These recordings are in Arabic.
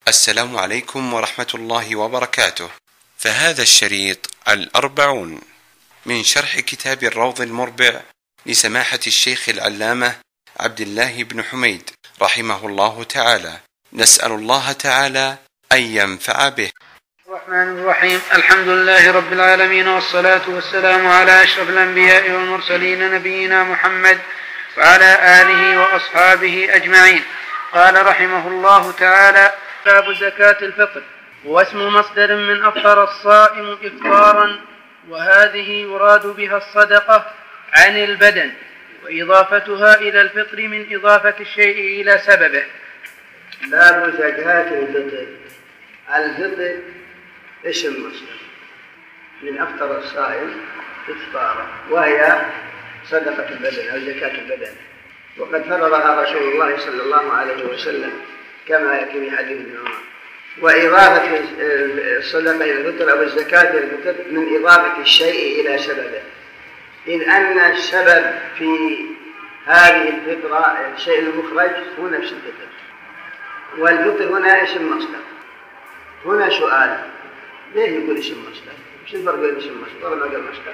السلام عليكم ورحمة الله وبركاته. فهذا الشريط 40 من شرح كتاب الروض المربع لسماحة الشيخ العلامة عبد الله بن حميد رحمه الله تعالى، نسأل الله تعالى أن ينفع به. الرحمن الرحيم. الحمد لله رب العالمين، والصلاة والسلام على أشرف الأنبياء والمرسلين نبينا محمد وعلى آله وأصحابه أجمعين. قال رحمه الله تعالى: باب زكاة الفطر، واسم مصدر من أفطر الصائم إفطارا، وهذه يراد بها الصدقة عن البدن، وإضافتها إلى الفطر من إضافة الشيء إلى سببه. باب زكاة الفطر. الفطر اسم مصدر من أفطر الصائم إفطارا، وهي صدقة البدن أو زكاة البدن، وقد فرضها رسول الله صلى الله عليه وسلم كما يأتي في حديث ابن عمر. وإضافة الصدقة إلى الفطر أو الزكاة إلى الفطر من إضافة الشيء إلى سببه، إذ أن السبب في هذه الفطرة الشيء المخرج هو نفس الفطر، والفطر هنا اسم مصدر. هنا سؤال: ليه يقول اسم مصدر؟ وش الفرق بين اسم مصدر وما قال مصدر؟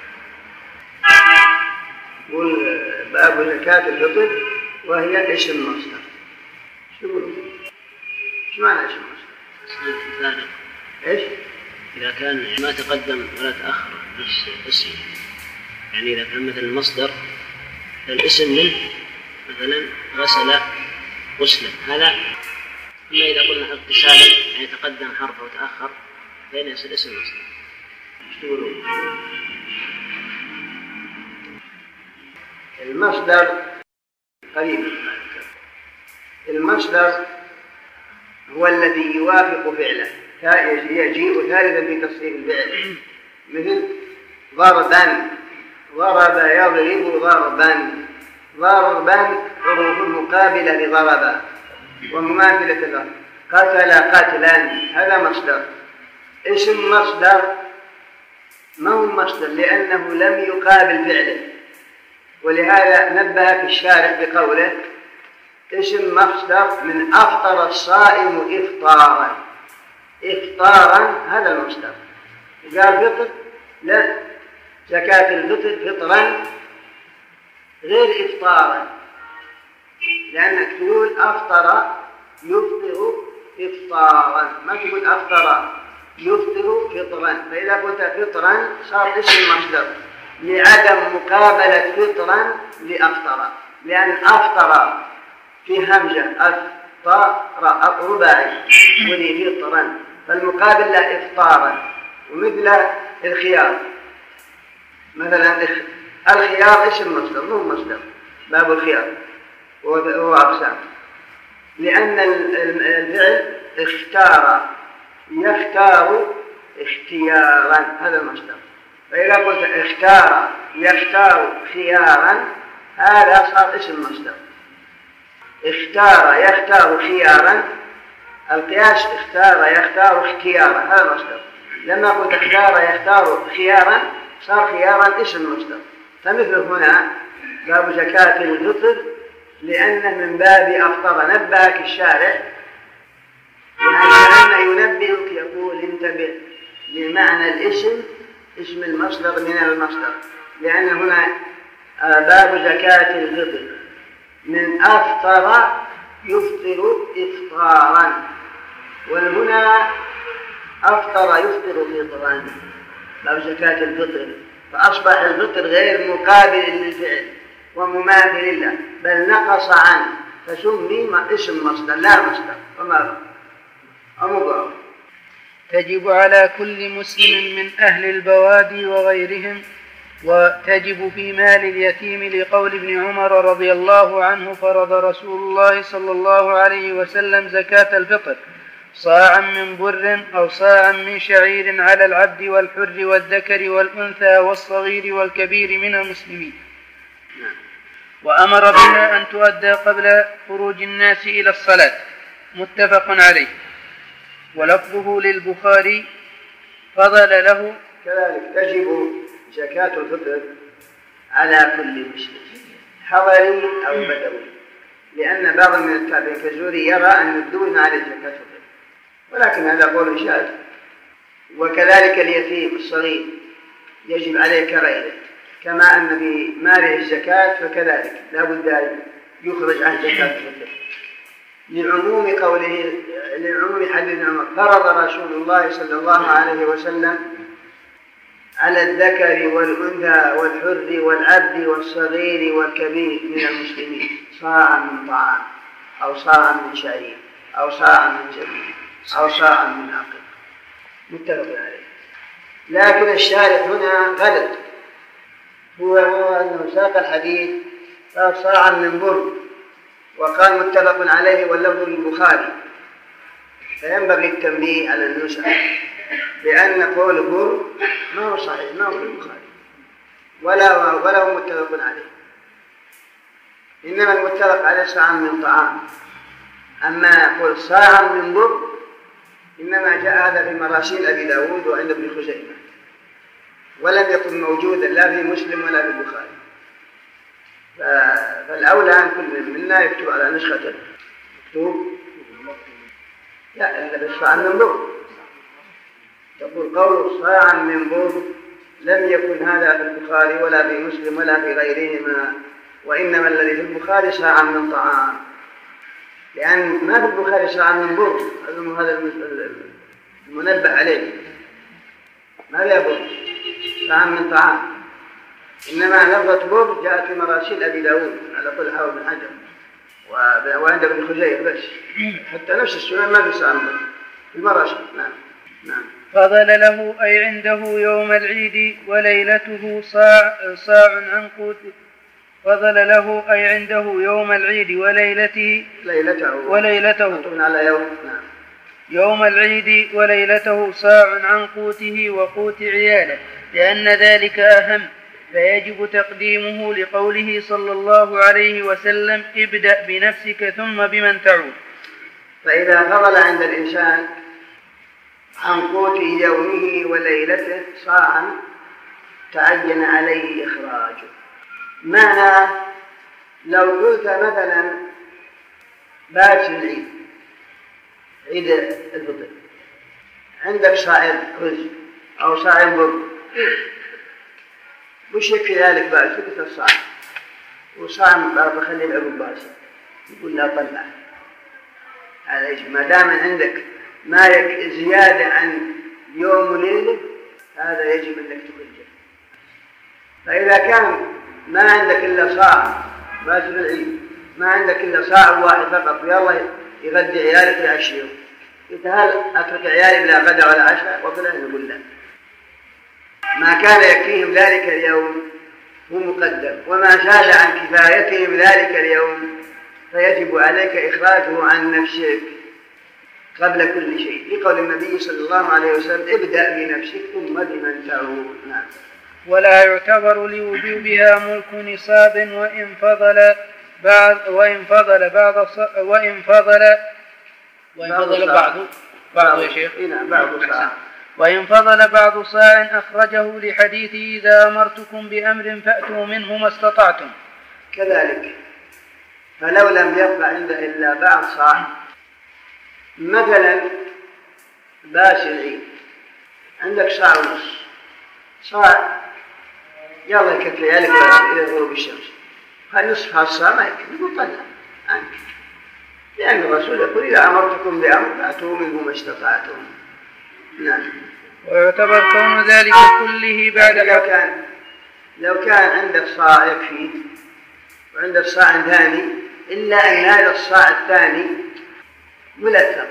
يقول باب زكاة الفطر وهي اسم مصدر. شو يقولون؟ ايش معنى اسم مصدر؟ ايش؟ إذا كان ما تقدم ولا تأخر نفس اسم، يعني إذا كان مثل المصدر الاسم منه مثلا غسل غسلا، هذا أما إذا قلنا اغتسالا يعني تقدم حرف وتأخر فإن يصير اسم مصدر. ايش تقولون؟ المصدر قريب. المصدر هو الذي يوافق فعله، يجيء ثالثا في تصريف الفعل، مثل ضربا، ضرب يضرب ضربا، ضربا حروف مقابلة لضربا ومماثلة له، قتل قتلا، هذا مصدر. اسم مصدر ما هو مصدر لأنه لم يقابل فعله، ولهذا نبه في الشارح بقوله اسم مصدر من أفطر الصائم إفطارا. إفطارا هذا المصدر. قال فطر، لا، زكاة الفطر فطرا غير إفطارا، لأنك تقول أفطر يفطر إفطارا، ما تقول أفطر يفطر فطرا. فإذا قلت فطرا صار اسم مصدر لعدم مقابلة فطرا لأفطر، لأن أفطر في همزة أفطر رباعي ولي فطرا، فالمقابل له إفطارا. ومثل الخيار مثلا، الخيار اسم مصدر مو مصدر، باب الخيار وهو أقسام، لأن الفعل اختار يختار اختيارا، هذا المصدر. فإذا قلت اختار يختار خيارا هذا صار اسم مصدر. اختار يختار خيارا، القياس اختار يختار اختيارا، هذا مصدر. لما قلت اختار يختار خيارا صار خيارا اسم مصدر. فمثل هنا باب زكاة الفطر لأنه من باب أفطر. نبهك الشارع يعني كأنه ينبهك، يقول انتبه لمعنى الاسم، اسم المصدر من المصدر، لأن هنا باب زكاة الفطر من أفطر يفطر إفطارا، وهنا أفطر يفطر فطرا، باب زكاة الفطر. فأصبح الفطر غير مقابل للفعل ومماثل له، بل نقص عنه فسمي اسم مصدر لا مصدر. وما أمضى. تجب على كل مسلم من أهل البوادي وغيرهم، وتجب في مال اليتيم لقول ابن عمر رضي الله عنه: فرض رسول الله صلى الله عليه وسلم زكاة الفطر صاعا من بر أو صاعا من شعير على العبد والحر والذكر والأنثى والصغير والكبير من المسلمين، وأمر بها أن تؤدى قبل خروج الناس إلى الصلاة. متفق عليه. ولفظه للبخاري فضل له. كذلك تجب زكاة الفطر على كل مسلم حضري أو بدوي، لأن بعض من التابعين كالزهري يرى أن الدون على زكاة الفطر، ولكن هذا قول شاذ. وكذلك اليتيم الصغير يجب عليه كغيره، كما أن في ماله الزكاة فكذلك لا بد أن يخرج عن زكاة الفطر، لعموم حديث عمر: فرض رسول الله صلى الله عليه وسلم على الذكر والأنثى والحر والعبد والصغير والكبير من المسلمين صاعا من طعام، أو صاعا من شعير، أو صاعا من زبيب، أو صاعا من عقل، متفق عليه. لكن الشارح هنا غلط، هو أنه ساق الحديث قال صاعا من بر، وقال متفق عليه واللفظ للبخاري، فينبغي التنبيه على النسخ لأن قول بر ما هو صحيح، ما هو في البخاري ولا هو متفق عليه، إنما المتفق عليه صاعا من طعام. أما قول صاعا من بر إنما جاء هذا في مراسيل أبي داود وعند ابن خزيمة، ولم يكن موجودا لا في مسلم ولا في البخاري. فالأولى أن كل منا يكتب على نسخته، مكتوب لا إلا بالصاع من بر، تقول قول صاعا من بر لم يكن هذا في البخاري ولا في مسلم ولا في غيرهما، وإنما الذي في البخاري صاعا من طعام، لأن ما في البخاري صاعا من بر، هذا المنبه عليه، ما لا بر صاعا من طعام، إنما لفظة بر جاءت في مراسيل أبي داود على قول حافظ بن حجر وعند ابن خزيمة بس، حتى نفس السنن ما في صاع من بر في المراسيل. نعم. فضل له أي عنده يوم العيد وليلته صاع عن قوته. فضل له أي عنده يوم العيد وليلته على يوم. نعم. يوم العيد وليلته صاع عن قوته وقوت عياله، لأن ذلك أهم، فيجب تقديمه لقوله صلى الله عليه وسلم: ابدأ بنفسك ثم بمن تعود. فإذا فضل عند الإنسان عن قوت يومه وليلته صاعا تعين عليه إخراجه. معنى لو قلت مثلا بات العيد، عيد الفطر، عندك صاع رز أو صاع بر، وش يكفي ذلك بقى؟ قلت الصاع وصاع بخلي العروب باسي، يقول لا طلع هذا يجب، ما دام عندك ما زيادة عن يوم وليلة هذا يجب أنك تخرجه. فإذا كان ما عندك إلا صاع بس العيد، ما عندك إلا صاع واحد فقط ويلا يغدي عيالك ويعشيهم، قلت هل أترك عيالي بلا غدا ولا عشاء؟ وفلا نقول لا، ما كان يكفيهم ذلك اليوم هو مقدم، وما زاد عن كفايتهم ذلك اليوم فيجب عليك إخراجه عن نفسك قبل كل شيء، لقول النبي صلى الله عليه وسلم: ابدأ بنفسك ثم بمن تعود. نعم. ولا يعتبر لوجوبها ملك نصاب وإن فضل بعض صاع أخرجه لحديث: إذا أمرتكم بأمر فأتوا منه ما استطعتم. كذلك فلو لم يبقى عنده إلا بعض صاع، مثلا باس العيد عندك صاع ونص، صاع يلا يكفي عيالك إلى غروب الشمس، فنصف هالصاع ما يكفي، يقول طلع عنك، لأن الرسول يقول: إذا أمرتكم بأمر فأتوا منه ما استطعتم. نعم. ويعتبر كون ذلك كله بعد لو كان عندك صاع يكفي وعندك صاع ثاني، إلا أن هذا الصاع الثاني ملتق،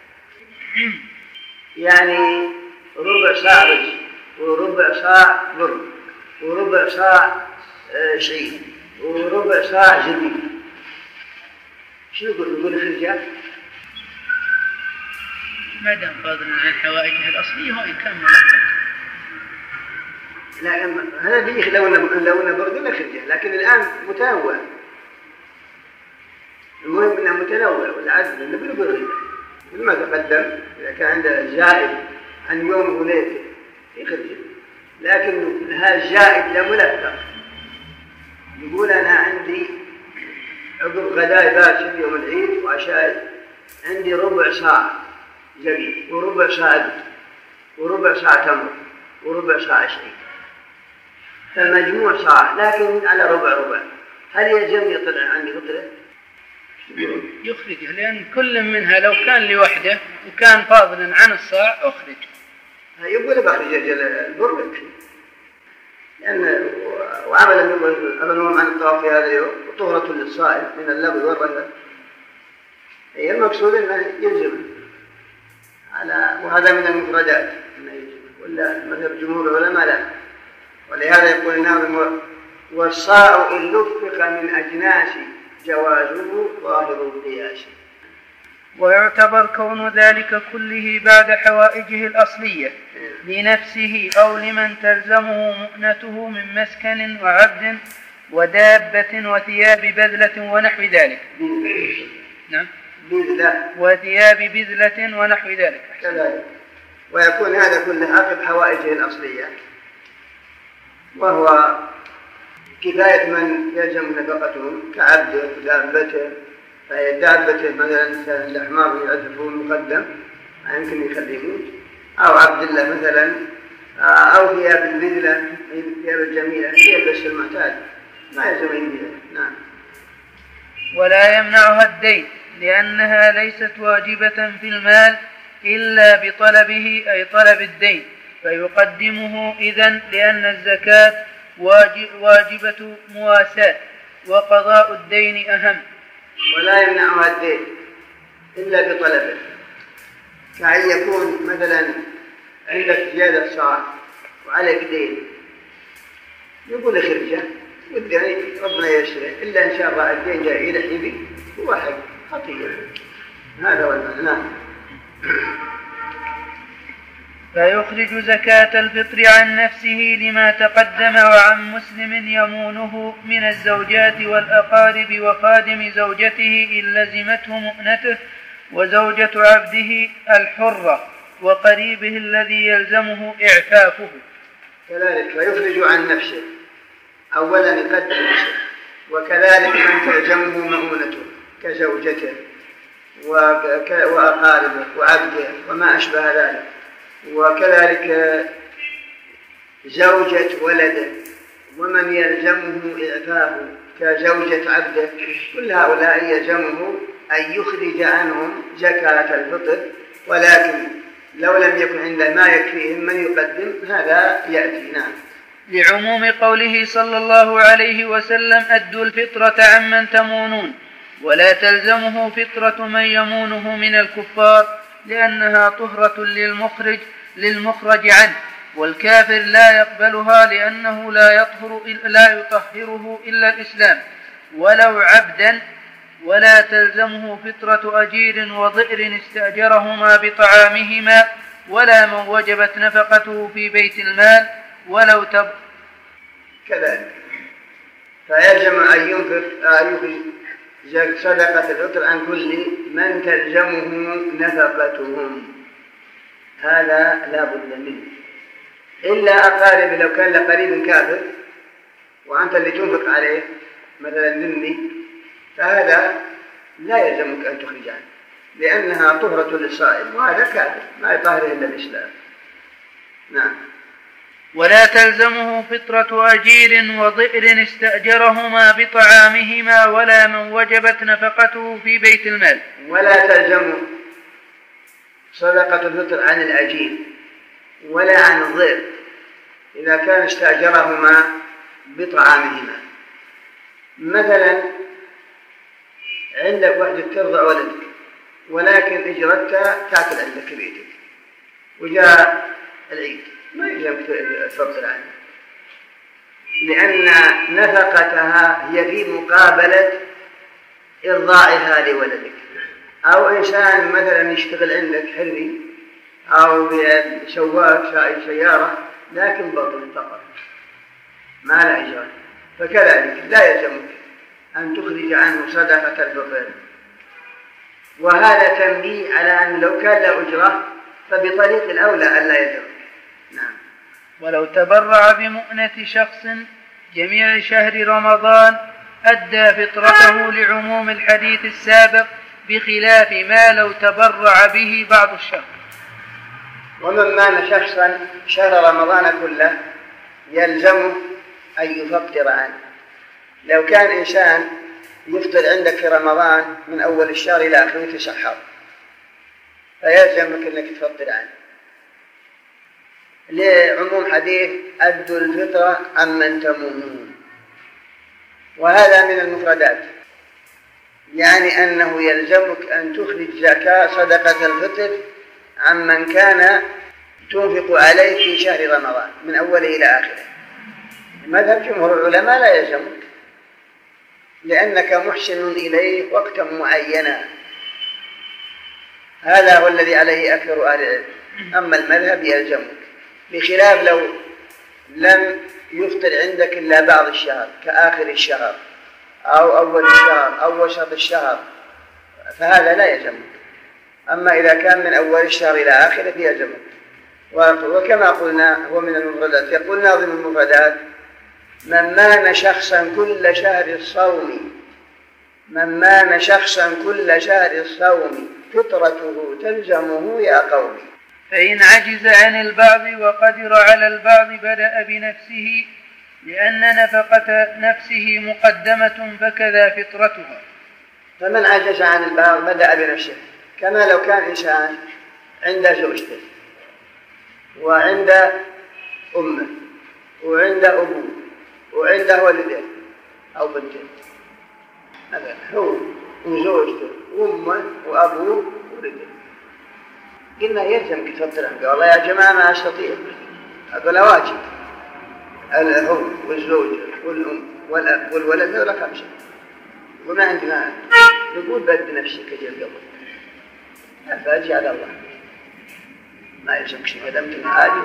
يعني ربع صاع رز وربع صاع بر وربع صاع شعير وربع صاع زبيب، شو يقول الرجال؟ ما دام قادر على حوائجه الأصلية هو يكمل. لا هذا بيخ لو أنه برد ولا خرجه، لكن الآن متنوع، المهم أنه متنوع، والعدد أنه بالبرد مثل ما تقدم. إذا كان عنده زائد عن يوم وليلة يخرجه، لكن هذا الزائد لملتق، يقول: أنا عندي عقب غداء باشر يوم العيد وعشاء عندي ربع صاع زبيب وربع صاع دقيق وربع صاع تمر وربع صاع شعير، فالمجموع صاع لكن على ربع. هل يلزم يطلع عندي فطرة؟ يخرجه، لأن كل منها لو كان لوحده وكان فاضلا عن الصاع أخرج. يقول بخرج البر يكفي، لأن وعملا بالنوم عن الطواف في هذا اليوم وطهرة للصائم من اللغو والرفث، هي المقصود أنه يلزم وهذا من المفردات أنه يلزم، ولا مذهب جمهور العلماء لا. ولهذا يقول الناظم: والصاع إن لفق من أجناس جوازه ظاهر القياس. ويعتبر كون ذلك كله بعد حوائجه الأصلية لنفسه أو لمن تلزمه مؤنته من مسكن وعبد ودابة وثياب بذلة ونحو ذلك. نعم، وثياب بذلة ونحو ذلك كذلك. ويكون هذا كله عقب حوائجه الأصلية، وهو كفاية من يلزم نفقتهم كعبده ودابته. فهي دابته مثلا الحمار يعرفه المقدم ما يمكن يخليه يموت، أو عبد الله مثلا، أو ثياب البذلة الثياب الجميلة يلبس المعتاد ما يلزم يميله. نعم. ولا يمنعها الدين لأنها ليست واجبة في المال إلا بطلبه أي طلب الدين، فيقدمه إذن لأن الزكاة واجبة مواساة وقضاء الدين أهم. ولا يمنعها الدين إلا بطلبه، كأن يكون مثلا عندك زيادة صاع وعليك دين، يقول اخرجه والدين ربنا يشره، إلا إن شاء الله الدين جاء يلحي به هو حق خطيئة. هذا هو المعنى. فيخرج زكاة الفطر عن نفسه لما تقدم وعن مسلم يمونه من الزوجات والأقارب وخادم زوجته إن لزمته مؤنته وزوجة عبده الحرة وقريبه الذي يلزمه إعفافه. كذلك فيخرج عن نفسه، أولا يقدم نفسه، وكذلك من تلزمه مؤونته كزوجته وأقاربه وعبده وما أشبه ذلك، وكذلك زوجة ولده ومن يلزمه إعفافه كزوجة عبده. كل هؤلاء يلزمه أن يخرج عنهم زكاة الفطر، ولكن لو لم يكن عنده ما يكفيهم من يقدم هذا يأتي. نعم. لعموم قوله صلى الله عليه وسلم: أدوا الفطرة عمن تمونون، ولا تلزمه فطرة من يمونه من الكفار لأنها طهرة للمخرج عنه، والكافر لا يقبلها لأنه لا يطهره إلا الإسلام ولو عبدا. ولا تلزمه فطرة أجير وضئر استأجرهما بطعامهما ولا من وجبت نفقته في بيت المال ولو كذلك. فيلزم أن ينفق صدقة الفطر عن كل من تلزمه نفقتهم، هذا لا بد منه، إلا أقارب. لو كان لقريب كافر وأنت اللي تنفق عليه مثلا ذمي، فهذا لا يلزمك أن تخرج عنه لأنها طهرة للصائم، وهذا كافر ما يطهره إلا الإسلام. نعم. ولا تلزمه فطرة أجير وضئر استأجرهما بطعامهما ولا من وجبت نفقته في بيت المال. ولا تلزم صدقة الفطر عن الأجير ولا عن الضئر إذا كان استأجرهما بطعامهما. مثلا عندك وحدة ترضع ولدك ولكن اجرتها تأكل عندك بيتك وجاء العيد، ما يلزمك تفطر عنه لأن نفقتها هي في مقابلة إرضاعها لولدك. أو إنسان مثلا يشتغل عندك حربي أو سواق سائق سيارة لكن بطل فقط ما لا إجرة، فكذلك لا يلزمك أن تخرج عنه صدقة الفطر. وهذا تنبيه على أن لو كان له أجرة فبطريق الأولى ألا يلزمك. نعم. ولو تبرع بمؤنة شخص جميع شهر رمضان أدى فطرته لعموم الحديث السابق بخلاف ما لو تبرع به بعض الشهر. ومن مان شخصا شهر رمضان كله يلزمه أن يفطر عنه. لو كان إنسان يفطر عندك في رمضان من أول الشهر إلى آخره ويتسحر، فيلزمك أنك تفطر عنه، لعموم حديث أدوا الفطرة عمن تمومون، وهذا من المفردات، يعني أنه يلزمك أن تخرج زكاة صدقة الفطر عمن كان تنفق عليه في شهر رمضان من أوله إلى آخره. مذهب جمهور العلماء لا يلزمك، لأنك محسن إليه وقتا معينا، هذا هو الذي عليه أكثر أهل العلم. أما المذهب يلزمك، بخلاف لو لم يفطر عندك إلا بعض الشهر كآخر الشهر أو أول الشهر أو وسط الشهر، فهذا لا يلزمك. أما إذا كان من أول الشهر إلى آخره يلزمك. وكما قلنا هو من المفردات. يقول ناظم المفردات: من مان شخصا كل شهر الصوم، من مان شخصا كل شهر الصوم فطرته تلزمه يا قومي. فإن عجز عن البعض وقدر على البعض بدأ بنفسه، لأن نفقة نفسه مقدمة فكذا فطرتها. فمن عجز عن البعض بدأ بنفسه، كما لو كان إنسان عنده زوجته وعنده أمه وعنده أبوه وعنده ولده أو بنته، هذا هو وزوجته وأمه وأبوه وولده، قلنا يلزمك تفطر عنه. والله يا جماعة ما أستطيع، هذا لا واجب. هو والزوجة والأم والأب والولد هذول 5، وما عندي مانع، نقول بد نفسك جل قبل، فأجي على الله، ما يلزمك شيء ما دمت عاجز.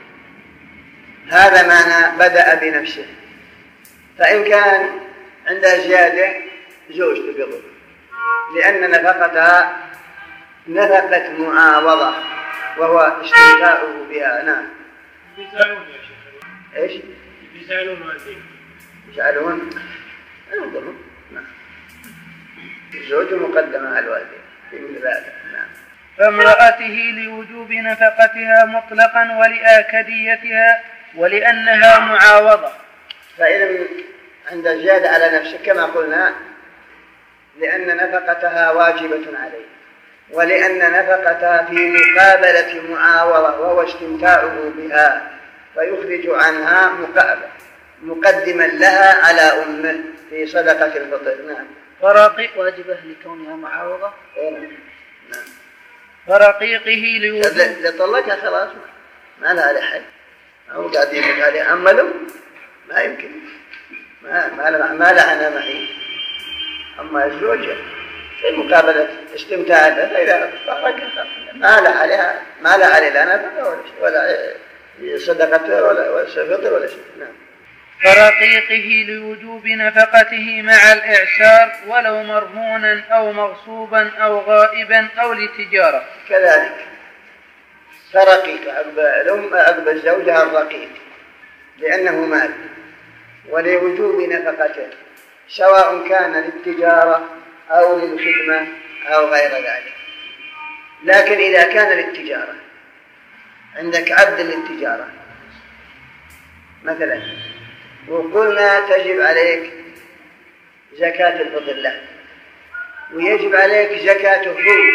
هذا معنى بدأ بنفسه. فإن كان عندها زيادة زوجته قبل، لأن نفقتها نفقة معاوضة وهو استمتاعه بها. نعم. يسألون يا شيخ. ايش؟ يسألون والدين. يسألون؟ انظروا. نعم. الزوج مقدمة على الوالدين في مثل ذلك. نعم. فامرأته لوجوب نفقتها مطلقا ولآكديتها ولأنها معاوضة. فإذا عند زيادة على نفسه كما قلنا، لأن نفقتها واجبة عليه، ولأن نفقتها في مقابلة معاوضة وهو استمتاعه بها، فيخرج عنها مقدما لها على أمه في صدقة الفطر. نعم. واجبة لكونها معاوضة. نعم. فرقيقه لوجوب لطلقها خلاص ما لها عليه حد، أو قاعد يمك عليه. أما لو ما يمكن، ما لعنها معي. أما الزوجة في مقابلة استمتاع بها، فإذا فرقها ما لها عليه لا نفقة ولا صدقته ولا فطر ولا شيء. نعم. فرقيقه لوجوب نفقته مع الإعسار ولو مرهونا أو مغصوبا أو غائبا أو لتجارة. كذلك فرقيق عقب الزوجة الرقيق، لأنه مال، ولوجوب نفقته سواء كان للتجارة أو للخدمة أو غير ذلك. لكن إذا كان للتجارة، عندك عبد للتجارة مثلا، وقلنا تجب عليك زكاة الفطر له، ويجب عليك زكاته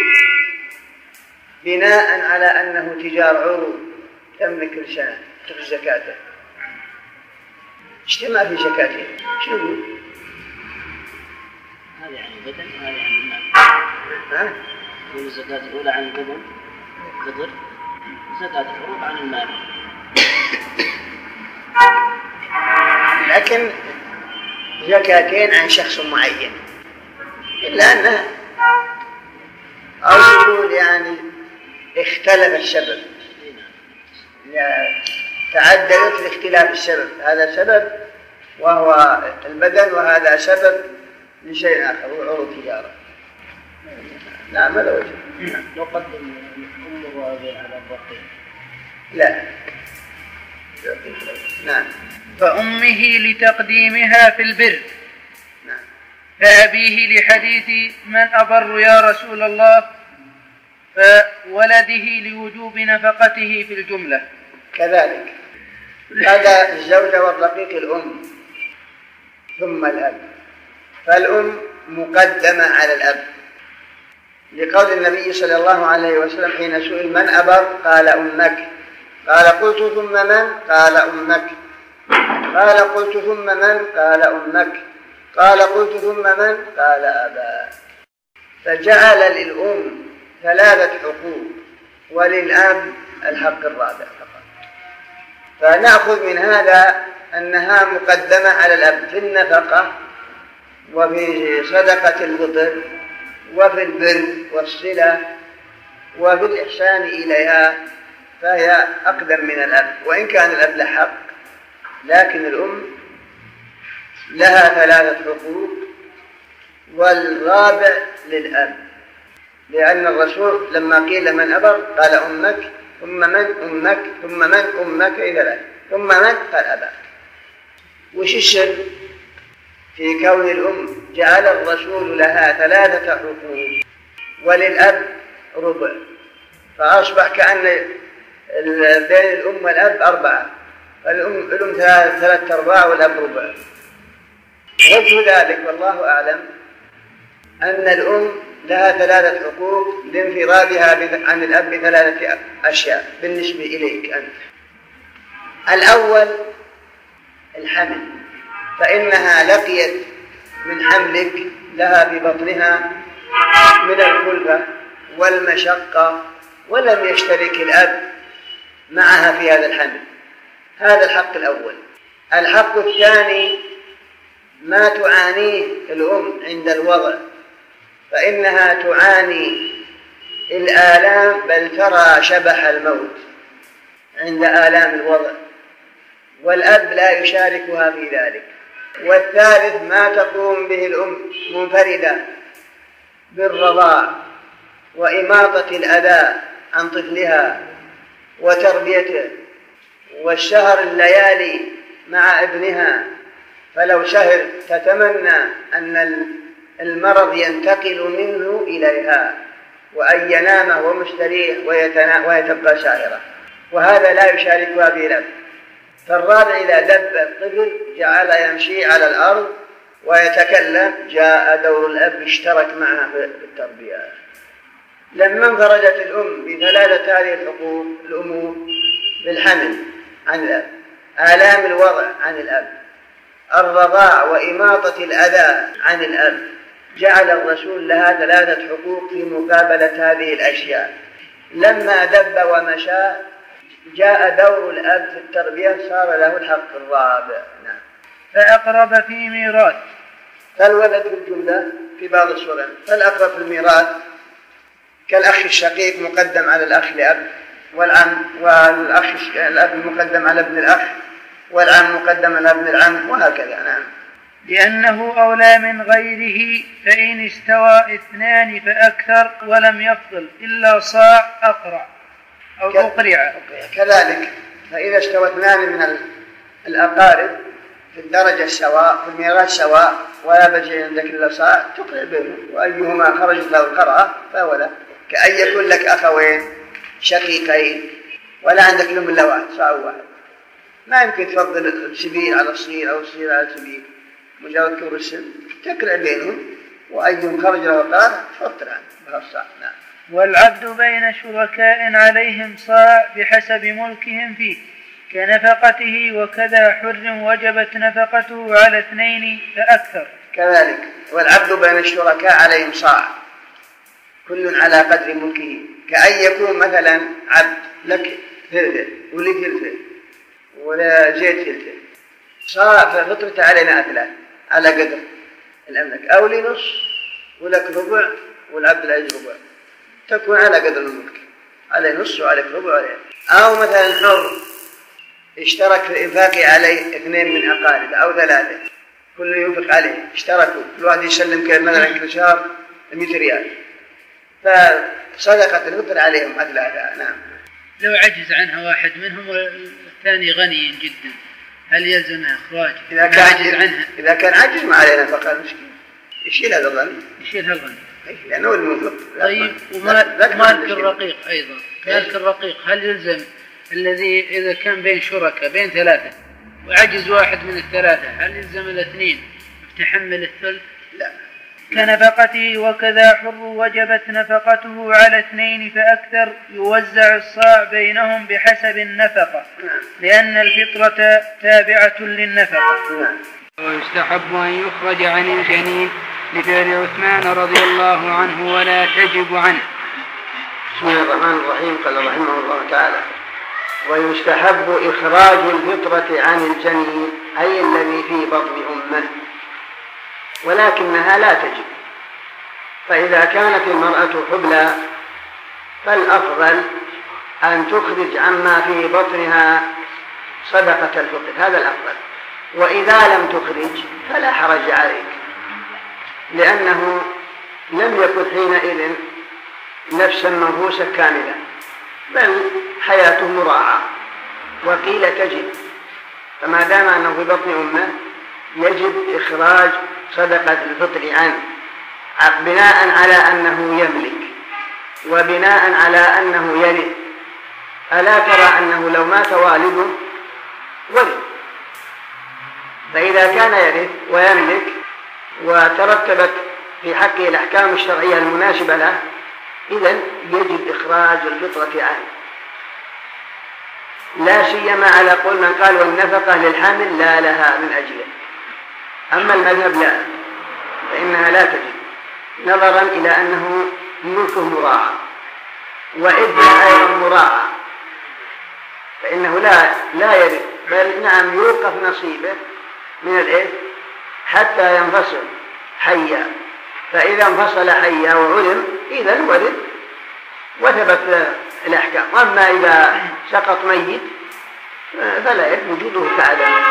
بناء على أنه تجار عروض تملك كل سنة تخرج زكاته. اجتمع في زكاته شنو يقول؟ هذه عن البدن وهذه عن المال. ها؟ يقول الزكاة الأولى عن البدن فطر، زكاة الفروض عن المال. لكن زكاتين عن شخص معين، إلا أنها أو يقول يعني اختلف السبب، تعددت لاختلاف السبب، هذا سبب وهو البدن، وهذا سبب لشيء آخر هو عروض تجارة. لا ما له وجه. نقدم أمه على الرقيق. لا. نعم. فأمه لتقديمها في البر. نعم. كأبيه لحديث من أبر يا رسول الله، فولده لوجوب نفقته في الجملة. كذلك هذا الزوجة والرقيق الأم ثم الأب، فالأم مقدمة على الأب، لقول النبي صلى الله عليه وسلم حين سئل من أبر قال أمك، قال قلت ثم من؟ قال أمك، قال قلت ثم من؟ قال أمك، قال قلت ثم من؟ قال أبا. فجعل للأم 3 حقوق وللأب الحق الرابع فقط. فنأخذ من هذا أنها مقدمة على الأب في النفقة وفي صدقة الفطر وفي البر والصلة وفي الإحسان إليها، فهي أقدم من الأب، وإن كان الأب له حق، لكن الأم لها 3 حقوق والرابع للأب، لأن الرسول لما قيل من أبر قال أمك ثم من أمك ثم من أمك إلى ذلك ثم من قال أباك. وش السر في كون الأم جعل الرسول لها 3 حقوق وللأب ربع، فأصبح كأن بين الأم والأب 4، فالأم 3/4 والأب ربع. وجه ذلك والله أعلم أن الأم لها 3 حقوق لانفرادها عن الأب ب3 أشياء بالنسبة إليك أنت. الأول الحمل، فإنها لقيت من حملك لها في بطنها من الكلفة والمشقة، ولم يشترك الأب معها في هذا الحمل. هذا الحق الأول. الحق الثاني ما تعانيه الأم عند الوضع، فإنها تعاني الآلام بل ترى شبح الموت عند آلام الوضع، والأب لا يشاركها في ذلك. والثالث ما تقوم به الأم منفردة بالرضاع وإماطة الأذى عن طفلها وتربيته، والشهر الليالي مع ابنها، فلو شهر تتمنى أن المرض ينتقل منه إليها وأن ينام وهو مستريح ويتبقى سائرة، وهذا لا يشاركها في الأب. فالرابع إذا دب الطفل جعل يمشي على الأرض ويتكلم، جاء دور الأب اشترك معها في التربية. لما انفردت الأم ب3 هذه الحقوق، الأم بالحمل عن الأب، آلام الوضع عن الأب، الرضاع وإماطة الأذى عن الأب، جعل الرسول لها 3 حقوق في مقابلة هذه الأشياء. لما دب ومشى جاء دور الأب في التربية، صار له الحق الرابع. نعم. فأقرب في ميراث، فالولد في الجملة في بعض الصور، فالأقرب في الميراث كالأخ الشقيق مقدم على الأخ لأب، والعم، الأب مقدم على ابن الأخ، والعم مقدم على ابن العم، وهكذا. نعم. لأنه أولى من غيره، فإن استوى 2 فأكثر ولم يفضل إلا صاع أقرع أو أقرع. كذلك فإذا استوى 2 من الأقارب في الدرجة السواء في الميراث سواء ولا بجي عندك إلا صاع تقرع بينهم، وأيهما خرجت له القرعة فهو له. كأن يكون لك أخوين شقيقين ولا عندك لهم إلا واحد، صاع واحد، ما يمكن تفضل السبيل على الصغير أو الصغير على السبيل، مجاوز كبر السن تقرع بينهم، وأيهم خرج له القرعة تفضل عنه بهالصاع. نعم. والعبد بين شركاء عليهم صاع بحسب ملكهم فيه كنفقته، وكذا حر وجبت نفقته على 2 فأكثر. كذلك والعبد بين الشركاء عليهم صاع كل على قدر ملكه، كأن يكون مثلا عبد لك ثلث ولي ثلث ولا زيت ثلث، صاع ففطرته علينا 3 على قدر الأملك، أو لي نص ولك ربع والعبد لا يجي ربع، تكون على قدر الملك، عليه نص وعليك ربع وعليه. أو مثلا حر اشترك في الإنفاق عليه 2 من أقارب أو 3 كل ينفق عليه، اشتركوا كل واحد يسلم مثلا كل شهر 100 ريال، فصدقة الفطر عليهم 3. نعم. لو عجز عنها واحد منهم والثاني غني جدا، هل يلزمها إخراج؟ إذا كان عجز ما علينا فقط مشكلة، يشيل هذا الغني. يشيلها الغني. لأنه المنفق. طيب ومالك الرقيق أيضا، مالك الرقيق هل يلزم الذي إذا كان بين شركاء بين ثلاثة وعجز واحد من الثلاثة هل يلزم الاثنين تحمل الثلث؟ لا. كنفقته وكذا حر وجبت نفقته على 2 فأكثر يوزع الصاع بينهم بحسب النفقة لأن الفطرة تابعة للنفقة. ويستحب أن يخرج عن الجنين لفعل عثمان رضي الله عنه ولا تجب عنه. بسم الله الرحمن الرحيم. قال رحمه الله تعالى: ويستحب إخراج الفطرة عن الجنين أي الذي في بطن أمه، ولكنها لا تجب. فإذا كانت المرأة حبلى فالأفضل أن تخرج عما في بطنها صدقة الفطر، هذا الأفضل. وإذا لم تخرج فلا حرج عليك، لأنه لم يكن حينئذ نفسا منفوسة كاملة، بل حياته مراعاة. وقيل تجب، فما دام أنه في بطن أمه يجب إخراج صدقة الفطر عنه بناء على أنه يملك وبناء على أنه يرث. ألا ترى أنه لو مات والده ورث، فإذا كان يرث ويملك وترتبت في حقه الأحكام الشرعية المناسبة له إذن يجب إخراج الفطرة عنه، لا سيما على قول من قال والنفقة للحامل لا لها من أجله. أما المذهب لا، فإنها لا تجب نظرا إلى أنه ملكه مراعى وابنه أيضا مراعى، فإنه لا يرث، بل نعم يوقف نصيبه من الإرث حتى ينفصل حيا، فإذا انفصل حيا وعلم إذن ورث وثبت الأحكام. أما إذا سقط ميت فلا يرث وجوده كعدمه.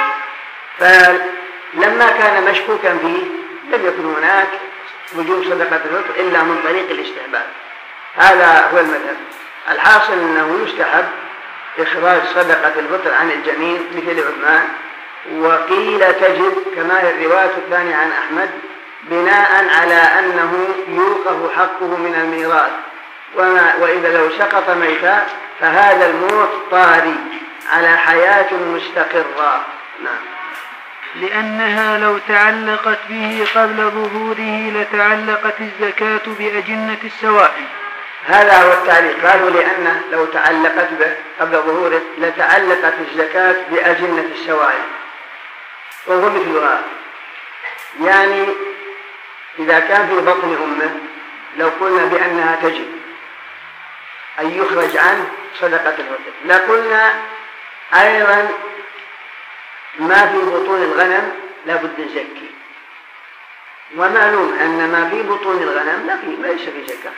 فلما كان مشكوكا فيه لم يكن هناك وجوب صدقة الفطر إلا من طريق الاستحباب. هذا هو المذهب. الحاصل أنه يستحب إخراج صدقة الفطر عن الجنين مثل عثمان. وقيل تجب كما هي الرواية الثانية عن أحمد بناء على أنه يوقف حقه من الميراث، وإذا لو سقط ميتا فهذا الموت طاري على حياة مستقرة. نعم. لأنها لو تعلقت به قبل ظهوره لتعلقت الزكاة بأجنة السوائم. هذا هو التعليق. قالوا لأنه لو تعلقت به قبل ظهوره لتعلقت الزكاة بأجنة السوائم، وهو مثلها. يعني إذا كان في بطن أمه لو قلنا بأنها تجب أن يخرج عنه صدقة الفطر، لقلنا أيضا ما في بطون الغنم لابد نزكي، ومعلوم أن ما في بطون الغنم ليس في زكاة،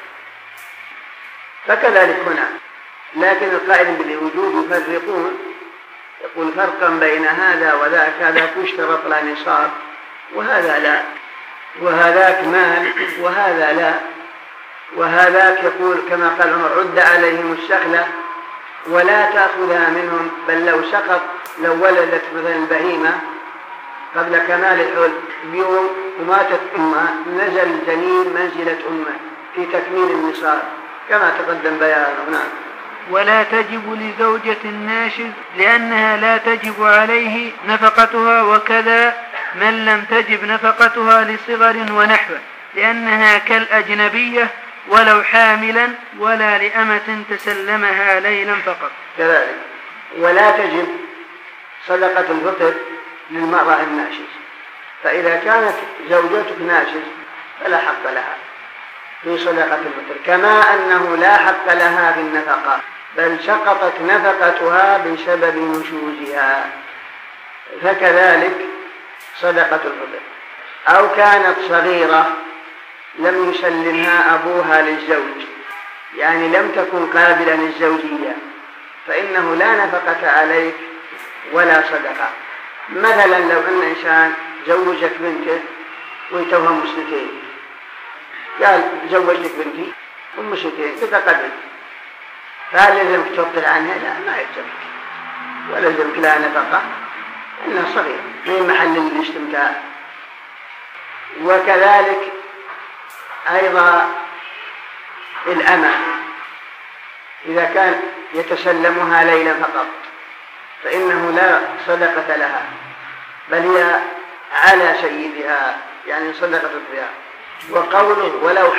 فكذلك هنا. لكن القائل بالوجوب يفرقون، يقول فرقا بين هذا وذاك، هذا يشترط له نصاب وهذا لا، وهذاك مال وهذا لا، وهذاك يقول كما قال عمر عد عليهم السخلة ولا تأخذها منهم، بل لو سقط لو ولدت مثلا البهيمة قبل كمال الحول بيوم وماتت أمها نزل الجنين منزلة أمه في تكميل النصاب كما تقدم بيانه. نعم. ولا تجب لزوجة الناشز لأنها لا تجب عليه نفقتها، وكذا من لم تجب نفقتها لصغر ونحوه لأنها كالأجنبية ولو حاملا، ولا لأمة تسلمها ليلا فقط. كذلك ولا تجب صدقة الفطر للمرأة الناشز، فإذا كانت زوجتك ناشز فلا حق لها في صدقة الفطر، كما أنه لا حق لها في النفقة، بل سقطت نفقتها بسبب نشوزها، فكذلك صدقة الفطر. أو كانت صغيرة لم يسلمها أبوها للزوج، يعني لم تكن قابلة للزوجية، فإنه لا نفقة عليك ولا صدقة. مثلا لو أن إنسان زوجك بنته ويتوها مسنتين، قال زوجتك بنتي ومسنتين تتقدم، فهل يلزمك تفطر عنها؟ لا، ما يلزمك ولا يلزمك لها نفقة، إنها صغيرة من محل الاستمتاع. وكذلك أيضا الأمة إذا كان يتسلمها ليلا فقط فإنه لا صدقة لها، بل هي على سيدها، يعني صدقة فيها. وقوله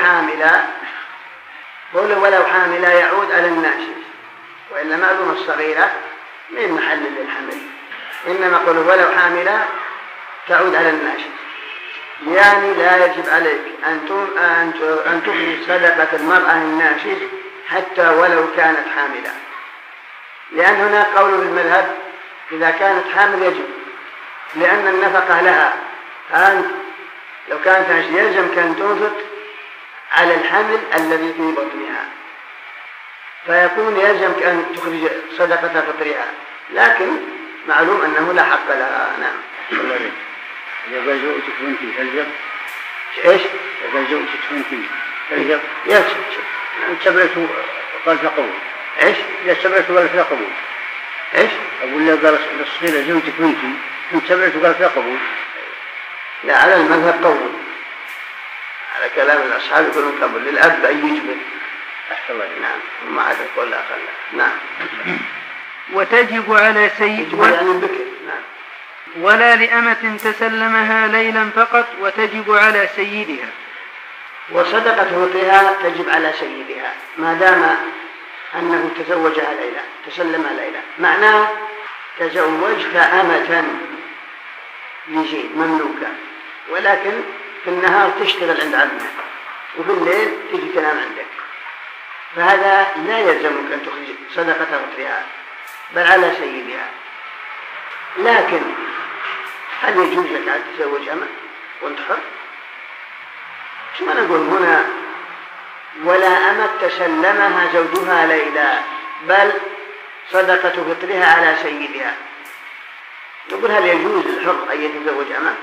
ولو حاملا يعود على الناشز، وإلا معلومة الصغيرة من محل للحمل، إنما قوله ولو حاملا تعود على الناشز، يعني لا يجب عليك أن تخرج صدقة المرأة الناشز حتى ولو كانت حاملا، لأن هنا قول بالمذهب إذا كانت حامل يجب، لأن النفقة لها. لو كانت ناشز يلزم كان تنفق على الحمل الذي في بطنها، فيكون يلزم أن تخرج صدقة فطرها، لكن معلوم أنه لا حق لها. نعم. إذا قال زوجتك بنتي تلزم؟ إيش؟ إذا قال زوجتك بنتي تلزم؟ يلزم. سبرته قال فقبول. إيش؟ إذا سبرته قال فقبول. إيش؟ أقول له قال الصغيرة زوجتك بنتي أنت سبرته قال فقبول. لا، على المذهب قول، على كلام الأصحاب يقولون قبول، للأب أن يجبر. أحسن الله. نعم. وما عاد يقول لا أقل. نعم. وتجب على سيد يعني بكر. نعم. ولا لأمة تسلمها ليلا فقط، وتجب على سيدها. وصدقة فطرها تجب على سيدها ما دام أنه تزوجها ليلا، تسلمها ليلا، معناه تزوجت أمة لزيد مملوكة، ولكن في النهار تشتغل عند عمها وفي الليل تجي تنام عندك، فهذا لا يلزمك أن تخرج صدقة فطرها بل على سيدها. لكن هل يجوز لك أن تتزوج أمة وأنت حر؟ شو ما نقول هنا ولا أمة تسلمها زوجها ليلا بل صدقة فطرها على سيدها، نقول هل يجوز للحر أن يتزوج أمة؟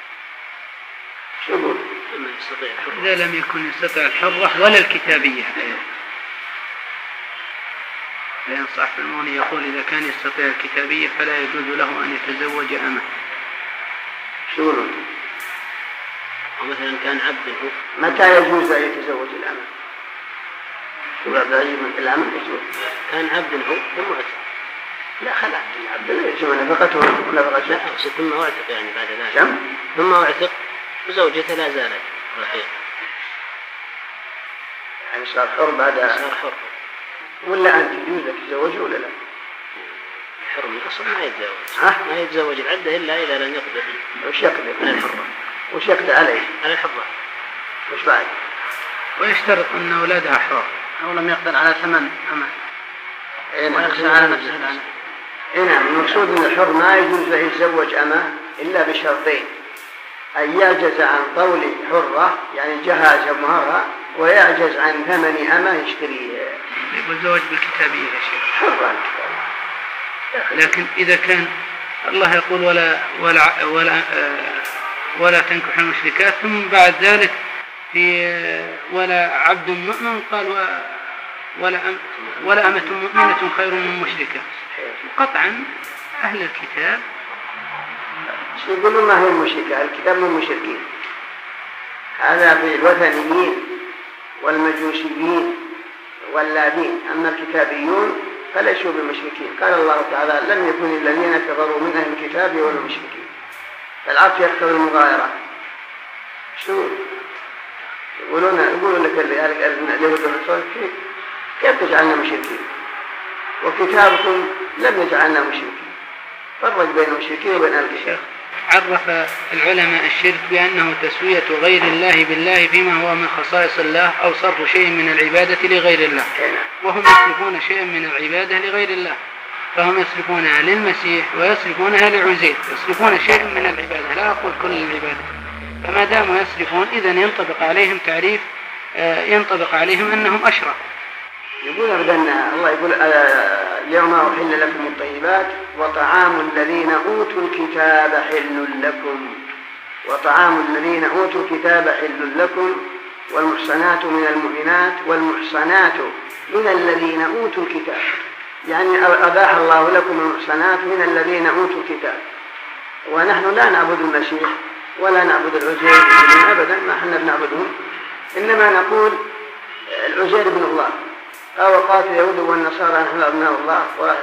شو يقول؟ إذا لم يكن يستطيع الحرة ولا الكتابية، لأن صاحب المغني يقول إذا كان يستطيع الكتابية فلا يجوز له أن يتزوج أمة. شو يقول؟ ومثلا كان عبد هو، متى يجوز أن يتزوج الأمة؟ شو بعد من الأمة يجوز؟ كان عبد هو ومعتق. لا خلاص، العبد شو نفقته ولا نفقته؟ لا ثم اعتق يعني بعد ذلك. كم؟ ثم اعتق وزوجته لا زالت رقيقة. يعني صار حر بعد. صار حر. ولا أنت يجوز لك تتزوجه ولا لا؟ حر من الأصل ما يتزوج. ما يتزوج العبد إلا إذا لم يقدر. وش يقدر؟ على الحرة. وش يقدر عليه؟ على الحرة. وش بعد؟ ويشترط أن أولادها أحرار. أو لم يقدر على ثمن أمة. ويقدر على نفسه العنة. نعم. المقصود أن الحر ما يجوز له يتزوج أمة إلا بشرطين: أن يعجز عن طول حرة يعني جهاز مهرها، ويعجز عن ثمن أمة يشتريها. يقول زوج بالكتابية يا شيخ. حرة. لكن إذا كان الله يقول ولا تنكحوا المشركات، ثم بعد ذلك في ولا عبد مؤمن قال ولا أمة مؤمنة خير من مشركة. قطعا أهل الكتاب يقولون ما هي المشركة؟ الكتاب من المشركين، هذا في الوثنيين والمجوسيين واللادين، أما الكتابيون فليسوا بمشركين. قال الله تعالى: لم يكن الذين كفروا من أهل الكتاب والمشركين. فالعطف يقتضي المغايرة. شو يقولون لك اليهود والنصارى كيف تجعلنا مشركين؟ وكتابكم لم يجعلنا مشركين. فرق بين المشركين وبين أهل الكتاب. عرف العلماء الشرك بأنه تسوية غير الله بالله فيما هو من خصائص الله، أو صرف شيء من العبادة لغير الله، وهم يصرفون شيئا من العبادة لغير الله، فهم يصرفونها للمسيح ويصرفونها لعزير، يصرفون شيئا من العبادة، لا أقول كل العبادة. فما داموا يصرفون إذن ينطبق عليهم تعريف، ينطبق عليهم أنهم أشرك. يقول أبدا الله يقول: اليوم أحل لكم الطيبات وطعام الذين أوتوا الكتاب حل لكم، وطعام الذين أوتوا الكتاب حل لكم، والمحصنات من المؤمنات والمحصنات من الذين أوتوا الكتاب، يعني أباح الله لكم المحصنات من الذين أوتوا الكتاب. ونحن لا نعبد المسيح ولا نعبد العزير أبدا، ما احنا بنعبدهم، إنما نقول العزير ابن الله، وقالت اليهود والنصارى نحن أبناء الله،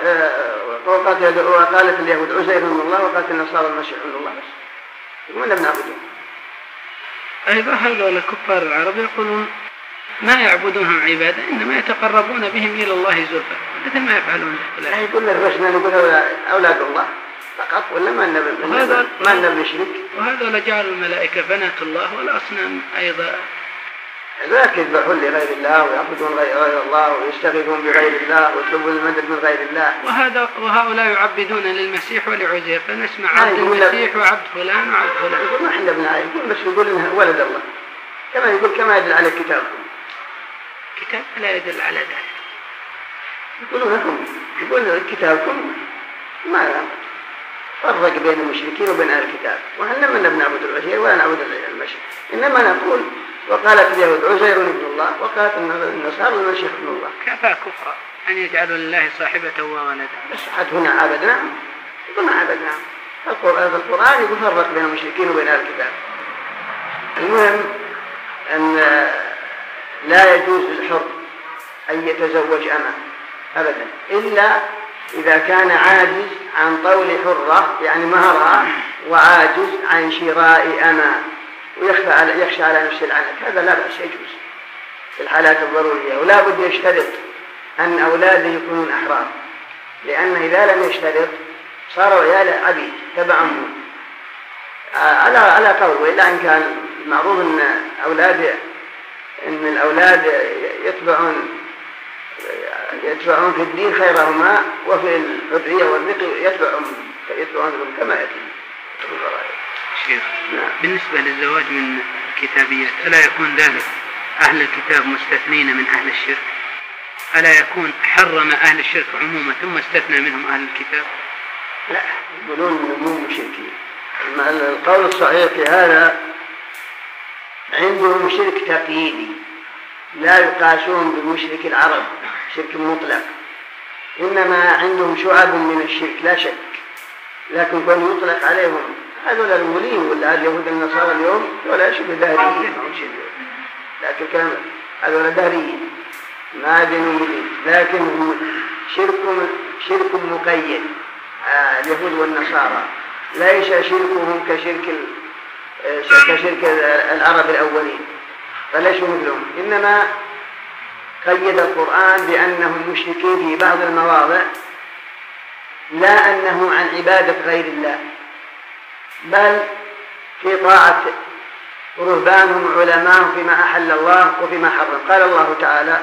وقالت اليهود عزير ابن الله، وقالت النصارى المسيح ابن الله، بس ولا بنعبدهم. أيضا هذول الكفار العرب يقولون ما يعبدونهم عبادة، إنما يتقربون بهم إلى الله زلفى، مثل ما يفعلون لا يقول نرفشنا نقول أولاد الله فقط، ولا ما نشرك. وهذا جعلوا الملائكة بنات الله والأصنام أيضا، ذاك يذبحون لغير الله ويعبدون غير الله ويستغيثون بغير الله ويطلبون المدد من غير الله. وهؤلاء يعبدون للمسيح ولعزير، فنسمع عبد المسيح وعبد فلان وعبد فلان. يقول ما احنا بنعرف، يقول بس يقول انه ولد الله، كما يقول كما يدل على كتابكم. كتاب لا يدل على ذلك. يقولون لكم، يقول كتابكم ما فرق بين المشركين وبين أهل الكتاب، وإحنا ما بنعبد العزير ولا نعبد المسيح، إنما نقول وقالت اليهود عزير ابن الله، وقالت النصارى المسيح ابن الله. كفى كفرا أن يجعلوا لله صاحبة وولدا. بس حد هنا عبدنا، قلنا عبدنا. القرآن يقول فرق بين المشركين وبين أهل الكتاب. المهم أن لا يجوز للحر أن يتزوج أمه أبدا، إلا إذا كان عاجز عن طول حرة يعني مهرها، وعاجز عن شراء أمه ويخشى على نفسه العنت، هذا لا بأس يجوز في الحالات الضرورية. ولا بد يشترط أن أولاده يكونون أحرار، لأن إذا لم يشترط صاروا عيال عبيد تبعهم على قول. وإلا إن كان معروف أن الأولاد يتبعون في الدين خيرهما، وفي الحرية والرق يتبعون كما يأتي. شيخ، بالنسبة للزواج من الكتابيات ألا يكون ذلك أهل الكتاب مستثنين من أهل الشرك؟ ألا يكون حرم أهل الشرك عموما ثم استثنى منهم أهل الكتاب؟ لا، يقولون أنهم مشركين. القول الصحيح في هذا عندهم شرك تقييدي، لا يقاسون بمشرك العرب شرك مطلق، إنما عندهم شعب من الشرك لا شك، لكن كان يطلق عليهم هذول المولين ولا اليهود النصارى اليوم ولا شبه دهريين أو شيء، لكن كان هذول دهريين ما بينهم مولين، لكن هم شرك مقيد. اليهود والنصارى ليس شركهم كشرك العرب الأولين، فليسوا مثلهم، إنما قيد القرآن بأنهم مشركين في بعض المواضع، لا أنه عن عبادة غير الله، بل في طاعة رهبانهم وعلمائهم فيما أحل الله وفيما حرم. قال الله تعالى: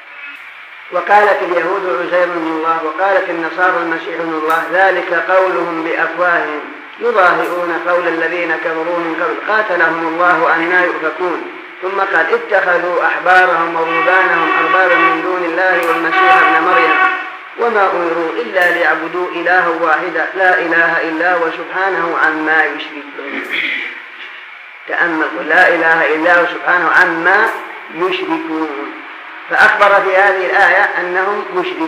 وقالت اليهود عزير ابن الله وقالت النصارى المسيح ابن الله، ذلك قولهم بأفواههم يضاهئون قول الذين كفروا من قبل قاتلهم الله أنى يؤفكون. ثم قال: اتخذوا أحبارهم ورهبانهم أربابا من دون الله والمسيح ابن مريم وما أمروا إلا ليعبدوا إلها واحدا لا إله إلا هو سبحانه عما يشركون. تأملوا، لا إله إلا هو سبحانه عما يشركون. فأخبر في هذه الآية أنهم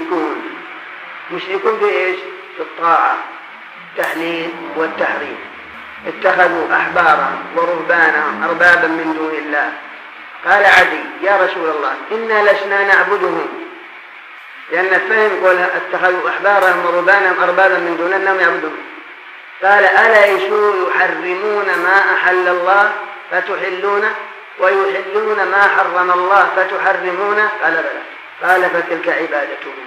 مشركون في إيش؟ في الطاعة، التحليل والتحريم. اتخذوا أحبارهم ورهبانهم أربابا من دون الله. قال عدي: يا رسول الله إنا لسنا نعبدهم، لأن فهم قول اتخذوا أحبارهم ورهبانهم أربابا من دون أنهم يعبدون. قال: أليسوا يحرمون ما أحل الله فتحلونه ويحلون ما حرم الله فتحرمونه؟ قال: بلى. قال: فتلك عبادتهم.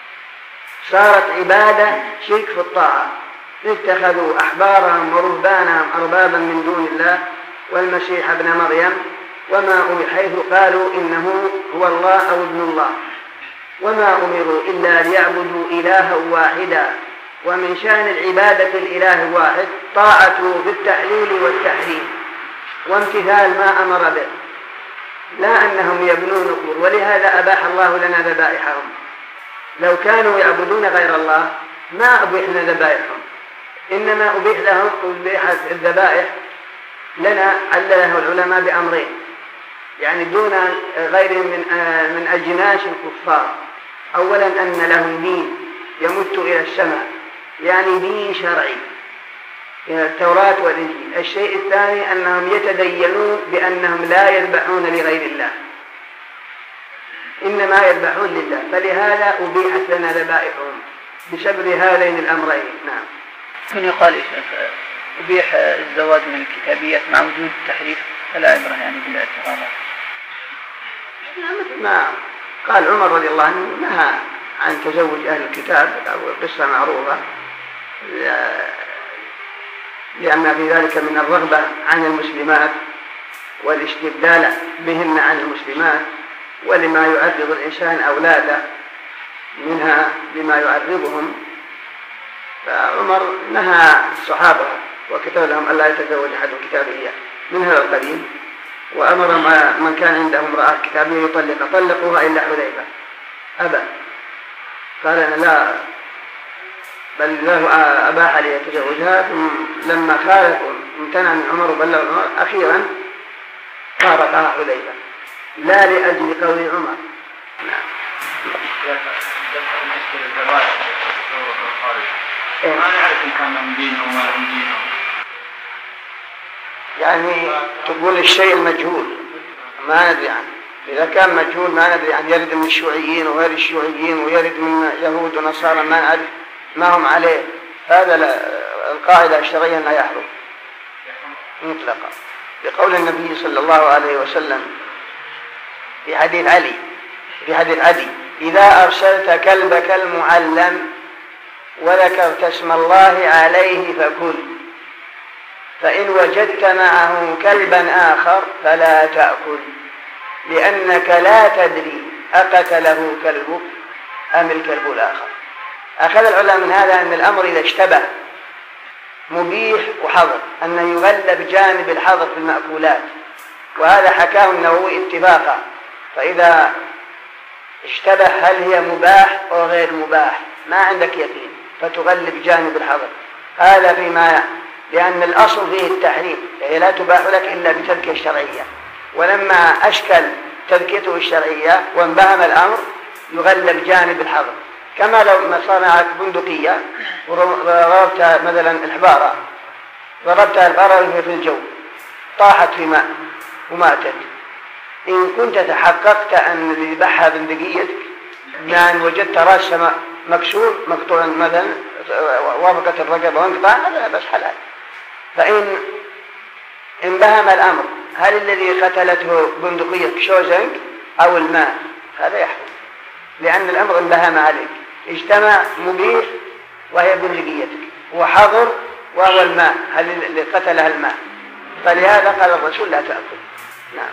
صارت عبادة شرك في الطاعة. اتخذوا أحبارهم ورهبانهم أربابا من دون الله والمسيح ابن مريم وما حيث قالوا إنه هو الله أو ابن الله، وما أمروا إلا ليعبدوا إلها واحدا. ومن شأن العبادة الإله الواحد طاعته في التحليل والتحريم وامتثال ما أمر به، لا أنهم يبنون قبور. ولهذا أباح الله لنا ذبائحهم. لو كانوا يعبدون غير الله ما أبيحنا ذبائحهم، إنما أبيح لهم الذبائح لنا علله العلماء بأمرين، يعني دون غيرهم من أجناس الكفار. أولا أن لهم دين يمت إلى السماء، يعني دين شرعي من التوراة والإنجيل. الشيء الثاني أنهم يتدينون بأنهم لا يذبحون لغير الله، إنما يذبحون لله، فلهذا أبيحت لنا ذبائحهم بسبب هذين الأمرين. نعم. من يقال أبيح الزواج من الكتابيات مع وجود التحريف، فلا عبرة يعني بالاعتراضات. مثل ما قال عمر رضي الله عنه نهى عن تزوج أهل الكتاب، أو قصة معروفة، لأن في ذلك من الرغبة عن المسلمات والاستبدال بهن عن المسلمات، ولما يعرض الإنسان أولاده منها بما يعرضهم. فعمر نهى الصحابة وكتب لهم ألا يتزوج أحد كتابية من هذا القبيل، وأمر من كان عنده امرأة كتابية طلقوها إلا حذيفة أبى، قال أنا لا، بل الله أباح لي يتزوجها. لما خالف امتنع من عمر وبلغ عمر، أخيرا فارقها حذيفة لا لأجل قول عمر. نعم. ما نعرف إن كان لهم دين وما لهم دين. يعني تقول الشيء المجهول ما ندري عنه، إذا كان مجهول ما ندري عنه، يرد من الشيوعيين وغير الشيوعيين، ويرد من يهود ونصارى ما نعرف ما هم عليه، هذا القاعدة الشرعية لا يحرم مطلقا، بقول النبي صلى الله عليه وسلم في حديث علي إذا أرسلت كلبك المعلم وذكرت اسم الله عليه فكل، فإن وجدت معه كلبا آخر فلا تأكل، لأنك لا تدري أقتله كلبك أم الكلب الآخر. أخذ العلماء من هذا أن الأمر إذا اشتبه مبيح وحظر، أن يغلب جانب الحظر في المأكولات، وهذا حكاه النووي اتفاقا. فإذا اشتبه هل هي مباح أو غير مباح ما عندك يقين، فتغلب جانب الحظر. هذا فيما لأن الأصل فيه التحريم، هي لا تباح لك إلا بتركه الشرعية، ولما أشكل تركته الشرعية وانبهم الأمر يغلب جانب الحظر. كما لو ما صنعت بندقية وضربتها مثلا الحبارة، ضربتها الحبارة في الجو طاحت في ماء وماتت، إن كنت تحققت أن اللي ذبحها بندقيتك لأن وجدت رأسها مكسور مقطوع مثلا وافقت الرقبة وانقطع، هذا بس حلال. فإن انبهم الأمر هل الذي قتلته بندقية شوزنك أو الماء، هذا يحكم، لأن الأمر انبهم عليك، اجتمع مبيح وهي بندقيتك، وحظر وهو الماء، هل اللي قتلها الماء، فلهذا قال الرسول لا تأكل. نعم.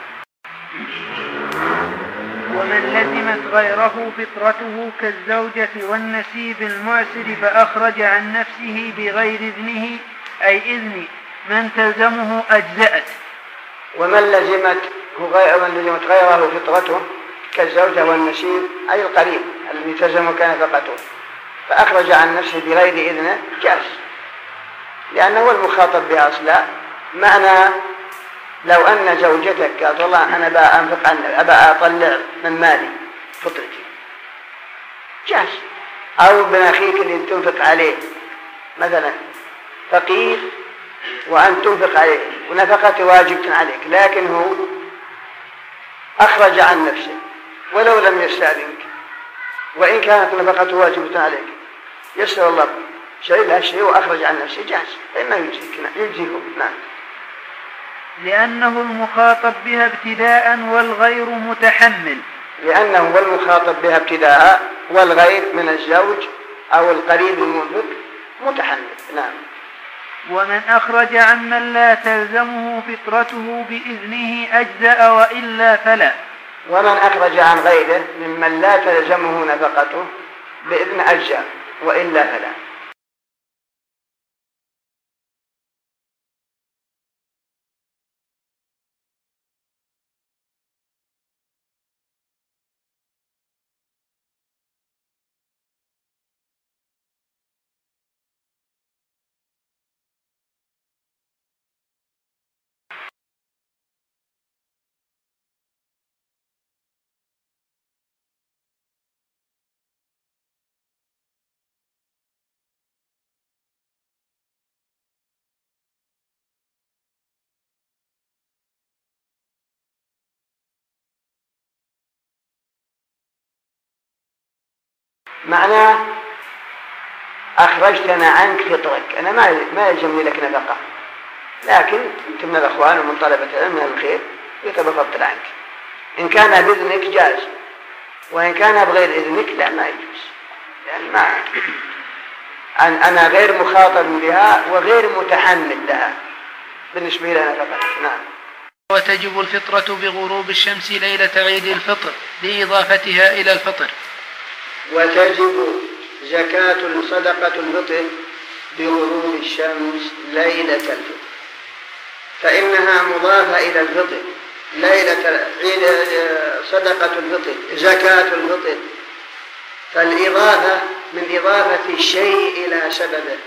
ومن لزمت غيره فطرته كالزوجة والنسيب المعسر فأخرج عن نفسه بغير إذنه أي إذن من تلزمه أجزأت. ومن لزمت غيره فطرته كالزوجة والنسيب أي القريب الذي تلزمه كنفقته، فأخرج عن نفسه بغير إذنه جاز، لأنه هو المخاطب بها أصلا. معنى لو أن زوجتك قالت والله أنا بقى أنفق عنك، أبى أطلع من مالي فطرتي، جاز. أو ابن أخيك اللي تنفق عليه مثلا فقير وأن تنفق عليه ونفقته واجبة عليك، لكن هو أخرج عن نفسه ولو لم يستأذنك، وإن كانت نفقته واجبة عليك يسر الله شيء لا شيء وأخرج عن نفسه جاز، فإنه يجزيكم. نعم. لأنه المخاطب بها ابتداء والغير متحمل، لأنه هو المخاطب بها ابتداء والغير من الزوج أو القريب المنفق متحمل. نعم. ومن أخرج عمن لا تلزمه فطرته بإذنه أجزأ وإلا فلا. ومن أخرج عن غيره ممن لا تلزمه نفقته بإذن أجزأ وإلا فلا. معناه أخرجتنا عنك فطرك، أنا ما يلزمني لك نفقة، لكن أنت من الأخوان ومن طلبة العلم من الخير يتبفضل عنك. إن كان بإذنك جاز، وإن كان بغير إذنك لا ما يجوز، يعني أنا غير مخاطب بها وغير متحمل لها بالنسبة لنا فقط. نعم. وتجب الفطرة بغروب الشمس ليلة عيد الفطر لإضافتها إلى الفطر. وتجب زكاة صدقة الفطر بغروب الشمس ليلة الفطر، فإنها مضافة إلى الفطر. ليلة عيد صدقة الفطر زكاة الفطر، فالإضافة من إضافة الشيء إلى سببه،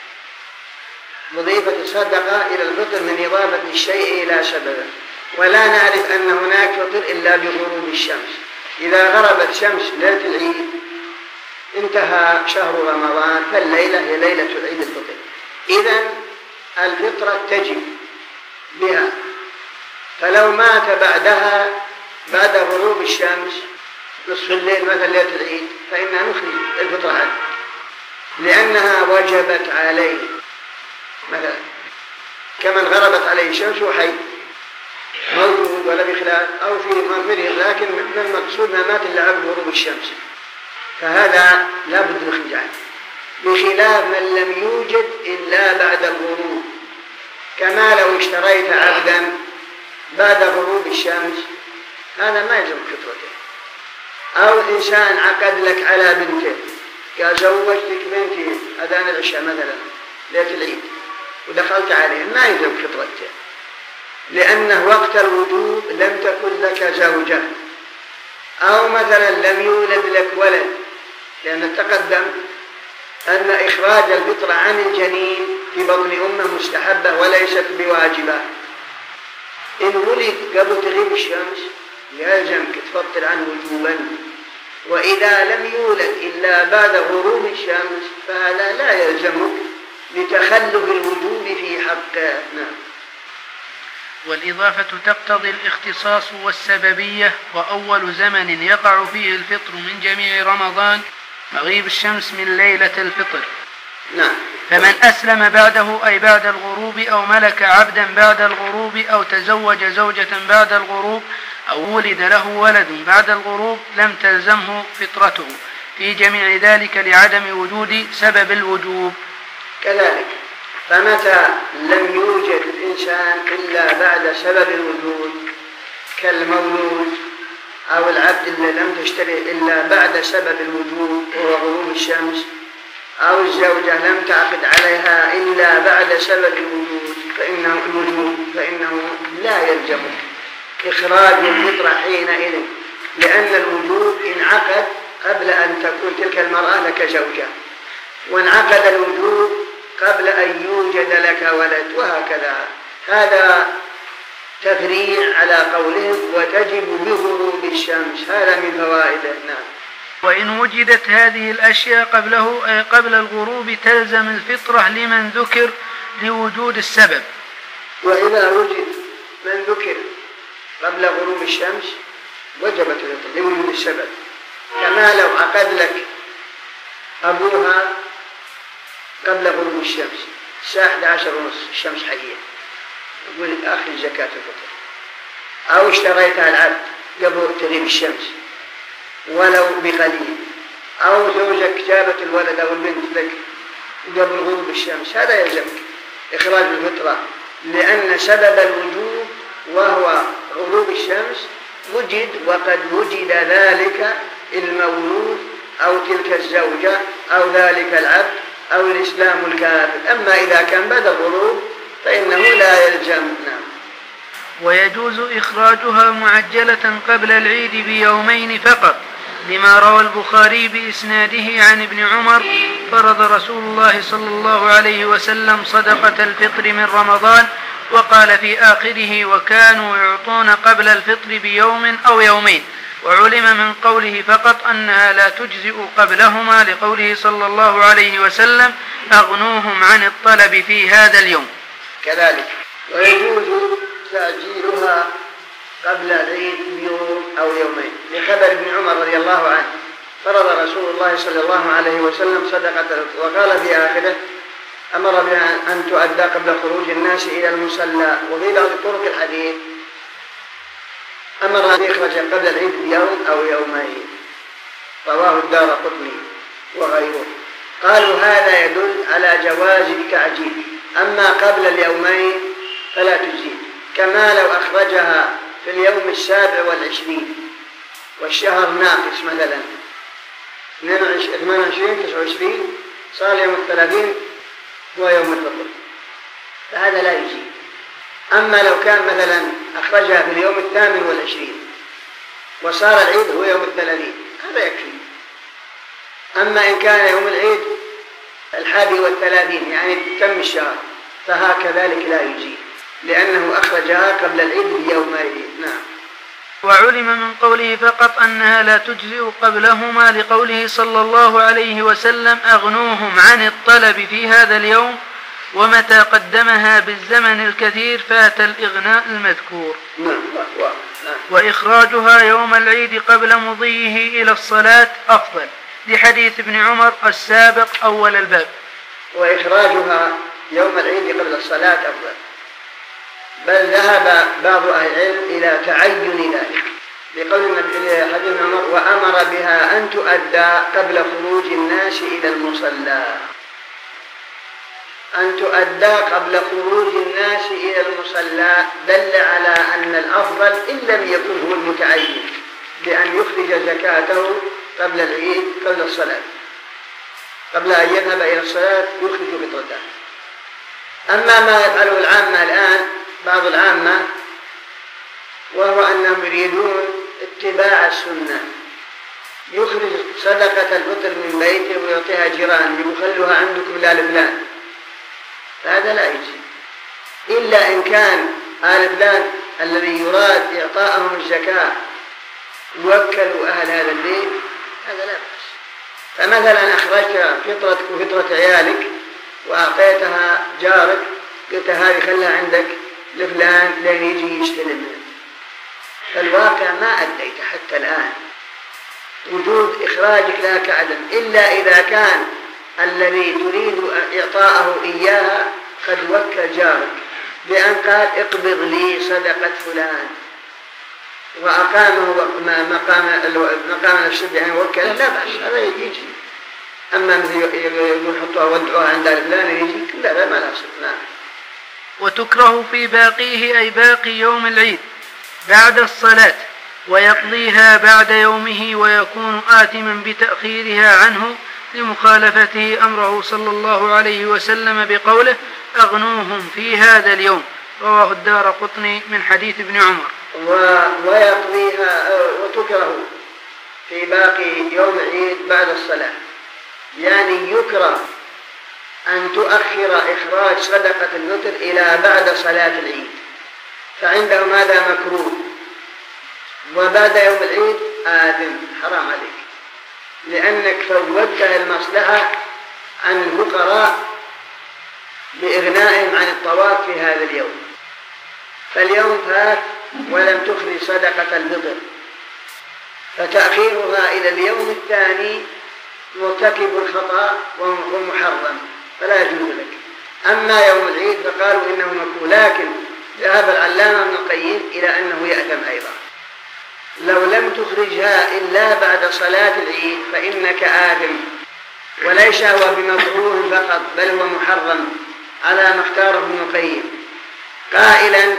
مضيفة الصدقة إلى الفطر من إضافة الشيء إلى سببه. ولا نعرف أن هناك فطر إلا بغروب الشمس. إذا غربت شمس ليلة العيد انتهى شهر رمضان، فالليلة هي ليلة عيد الفطر. إذن الفطرة تجب بها، فلو مات بعدها بعد غروب الشمس نصف الليل مثلا ليلة العيد فإننا نخرج الفطرة عنه لأنها وجبت عليه، مثلا كمن غربت عليه الشمس وحي موجود ولا بخلاف أو في مغفره، لكن من المقصود ما مات إلا عقب غروب الشمس، فهذا لا بد نخرج عنه، بخلاف من لم يوجد إلا بعد الغروب. كما لو اشتريت عبدا بعد غروب الشمس هذا ما يلزم فطرته. أو إنسان عقد لك على بنته، قال زوجتك بنتي أذان العشاء مثلا ليلة العيد ودخلت عليه، ما يلزم فطرته، لأنه وقت الوجوب لم تكن لك زوجة. أو مثلا لم يولد لك ولد، لأن تقدم أن إخراج الفطرة عن الجنين في بطن أمه مستحبة وليست بواجبة. إن ولد قبل تغيب الشمس يلزمك تفطر عنه وجوبا، وإذا لم يولد إلا بعد غروب الشمس فهذا لا يلزمك لتخلف الوجوب في حقه. نعم. والإضافة تقتضي الاختصاص والسببية، وأول زمن يقع فيه الفطر من جميع رمضان مغيب الشمس من ليلة الفطر. نعم. فمن أسلم بعده أي بعد الغروب، أو ملك عبدا بعد الغروب، أو تزوج زوجة بعد الغروب، أو ولد له ولد بعد الغروب لم تلزمه فطرته في جميع ذلك لعدم وجود سبب الوجوب. كذلك فمتى لم يوجد الإنسان إلا بعد سبب الوجود كالمولود أو العبد الذي لم تشتري إلا بعد سبب الوجود وهو غروب الشمس، أو الزوجة لم تعقد عليها إلا بعد سبب الوجود فإنه لا يلزم إخراج الفطرة حينئذ، لأن الوجود انعقد قبل أن تكون تلك المرأة لك زوجة، وانعقد الوجود قبل أن يوجد لك ولد، وهكذا. هذا تفريع على قولهم وتجب بغروب الشمس، هذا من فوائده. نعم. وإن وجدت هذه الأشياء قبله أي قبل الغروب تلزم الفطرة لمن ذكر لوجود السبب. وإذا وجد من ذكر قبل غروب الشمس وجبت الفطرة لوجود السبب، كما لو عقد لك أبوها قبل غروب الشمس الساعة 11:30 الشمس حية، يقول أخرج زكاة الفطر. أو اشتريتها العبد قبل تغيب الشمس ولو بقليل، أو زوجك جابت الولد أو البنت لك قبل غروب الشمس، هذا يلزمك إخراج الفطرة، لأن سبب الوجوب وهو غروب الشمس وجد، وقد وجد ذلك المولود أو تلك الزوجة أو ذلك العبد أو الإسلام الكافر. أما إذا كان بعد الغروب فإنه لا يلزم. نعم. ويجوز إخراجها معجلة قبل العيد بيومين فقط، لما روى البخاري بإسناده عن ابن عمر: فرض رسول الله صلى الله عليه وسلم صدقة الفطر من رمضان، وقال في آخره: وكانوا يعطون قبل الفطر بيوم أو يومين. وعلم من قوله فقط أنها لا تجزئ قبلهما، لقوله صلى الله عليه وسلم: أغنوهم عن الطلب في هذا اليوم. كذلك ويجوز تعجيلها قبل العيد بيوم أو يومين، لخبر ابن عمر رضي الله عنه فرض رسول الله صلى الله عليه وسلم صدقة الفطر، وقال في آخره أمر بها أن تؤدى قبل خروج الناس إلى المصلى. وفي بعض طرق الحديث أمر أن يخرج قبل العيد بيوم أو يومين، رواه الدارقطني وغيره. قالوا هذا يدل على جواز التعجيل، أما قبل اليومين فلا تجزي، كما لو أخرجها في اليوم 27 والشهر ناقص مثلا 28 29 صار يوم 30 هو يوم الفطر، فهذا لا يجي. أما لو كان مثلا أخرجها في اليوم 28 وصار العيد هو يوم 30 هذا يكفي. أما إن كان يوم العيد 31 يعني تم الشهر فهكذلك لا يجي، لأنه أخرجها قبل العيد بيومين. نعم. وعلم من قوله فقط أنها لا تجزئ قبلهما لقوله صلى الله عليه وسلم أغنوهم عن الطلب في هذا اليوم، ومتى قدمها بالزمن الكثير فات الإغناء المذكور. وإخراجها يوم العيد قبل مضيه إلى الصلاة أفضل، لحديث ابن عمر السابق أول الباب. وإخراجها يوم العيد قبل الصلاة أفضل، بل ذهب بعض أهل العلم إلى تعين ذلك لقول النبي حديث عمر وأمر بها أن تؤدى قبل خروج الناس إلى المصلى. أن تؤدى قبل خروج الناس إلى المصلى دل على أن الأفضل إن لم يكن هو المتعين بأن يخرج زكاته قبل العيد قبل الصلاة، قبل أن يذهب إلى الصلاة يخرج فطرته. أما ما يفعله العامة الآن بعض العامة وهو أنهم يريدون اتباع السنة، يخرج صدقة الفطر من بيته ويعطيها جيران يخلوها عندكم لا لفلان، هذا لا يجي إلا إن كان آل فلان الذي يراد إعطاءهم الزكاة يوكلوا أهل هذا البيت، هذا لا بأس. فمثلا أخرجت فطرتك وفطرة عيالك وأعطيتها جارك، قلت هذه خلها عندك لفلان لين يجي يستلم، فالواقع ما أديت حتى الآن، وجود إخراجك لها كعدم، إلا إذا كان الذي تريد إعطاءه إياها قد وكل جارك بأن قال اقبض لي صدقة فلان وأقامه مقام نفسه بأن وكله، لا بأس، هذا يجي. أما يقول حطوها ودعوها عند فلان يجي، لا ما لا أصل. وتكره في باقيه أي باقي يوم العيد بعد الصلاة، ويقضيها بعد يومه ويكون آثما بتأخيرها عنه لمخالفته أمره صلى الله عليه وسلم بقوله أغنوهم في هذا اليوم، رواه الدارقطني من حديث ابن عمر. ويقضيها وتكره في باقي يوم العيد بعد الصلاة، يعني يكره أن تؤخر إخراج صدقة الفطر إلى بعد صلاة العيد، فعندهم هذا مكروه. وبعد يوم العيد آثم، حرام عليك، لأنك فوتت المصلحة عن الفقراء بإغنائهم عن الطواف في هذا اليوم، فاليوم فات ولم تخرج صدقة الفطر، فتأخيرها إلى اليوم الثاني مرتكب الخطأ ومحرم، فلا يجوز لك. أما يوم العيد فقالوا إنه مكروه، لكن ذهب العلامة ابن القيم إلى أنه يأثم أيضا. لو لم تخرجها إلا بعد صلاة العيد فإنك آثم، وليس هو بمكروه فقط بل هو محرم على ما اختاره ابن القيم، قائلا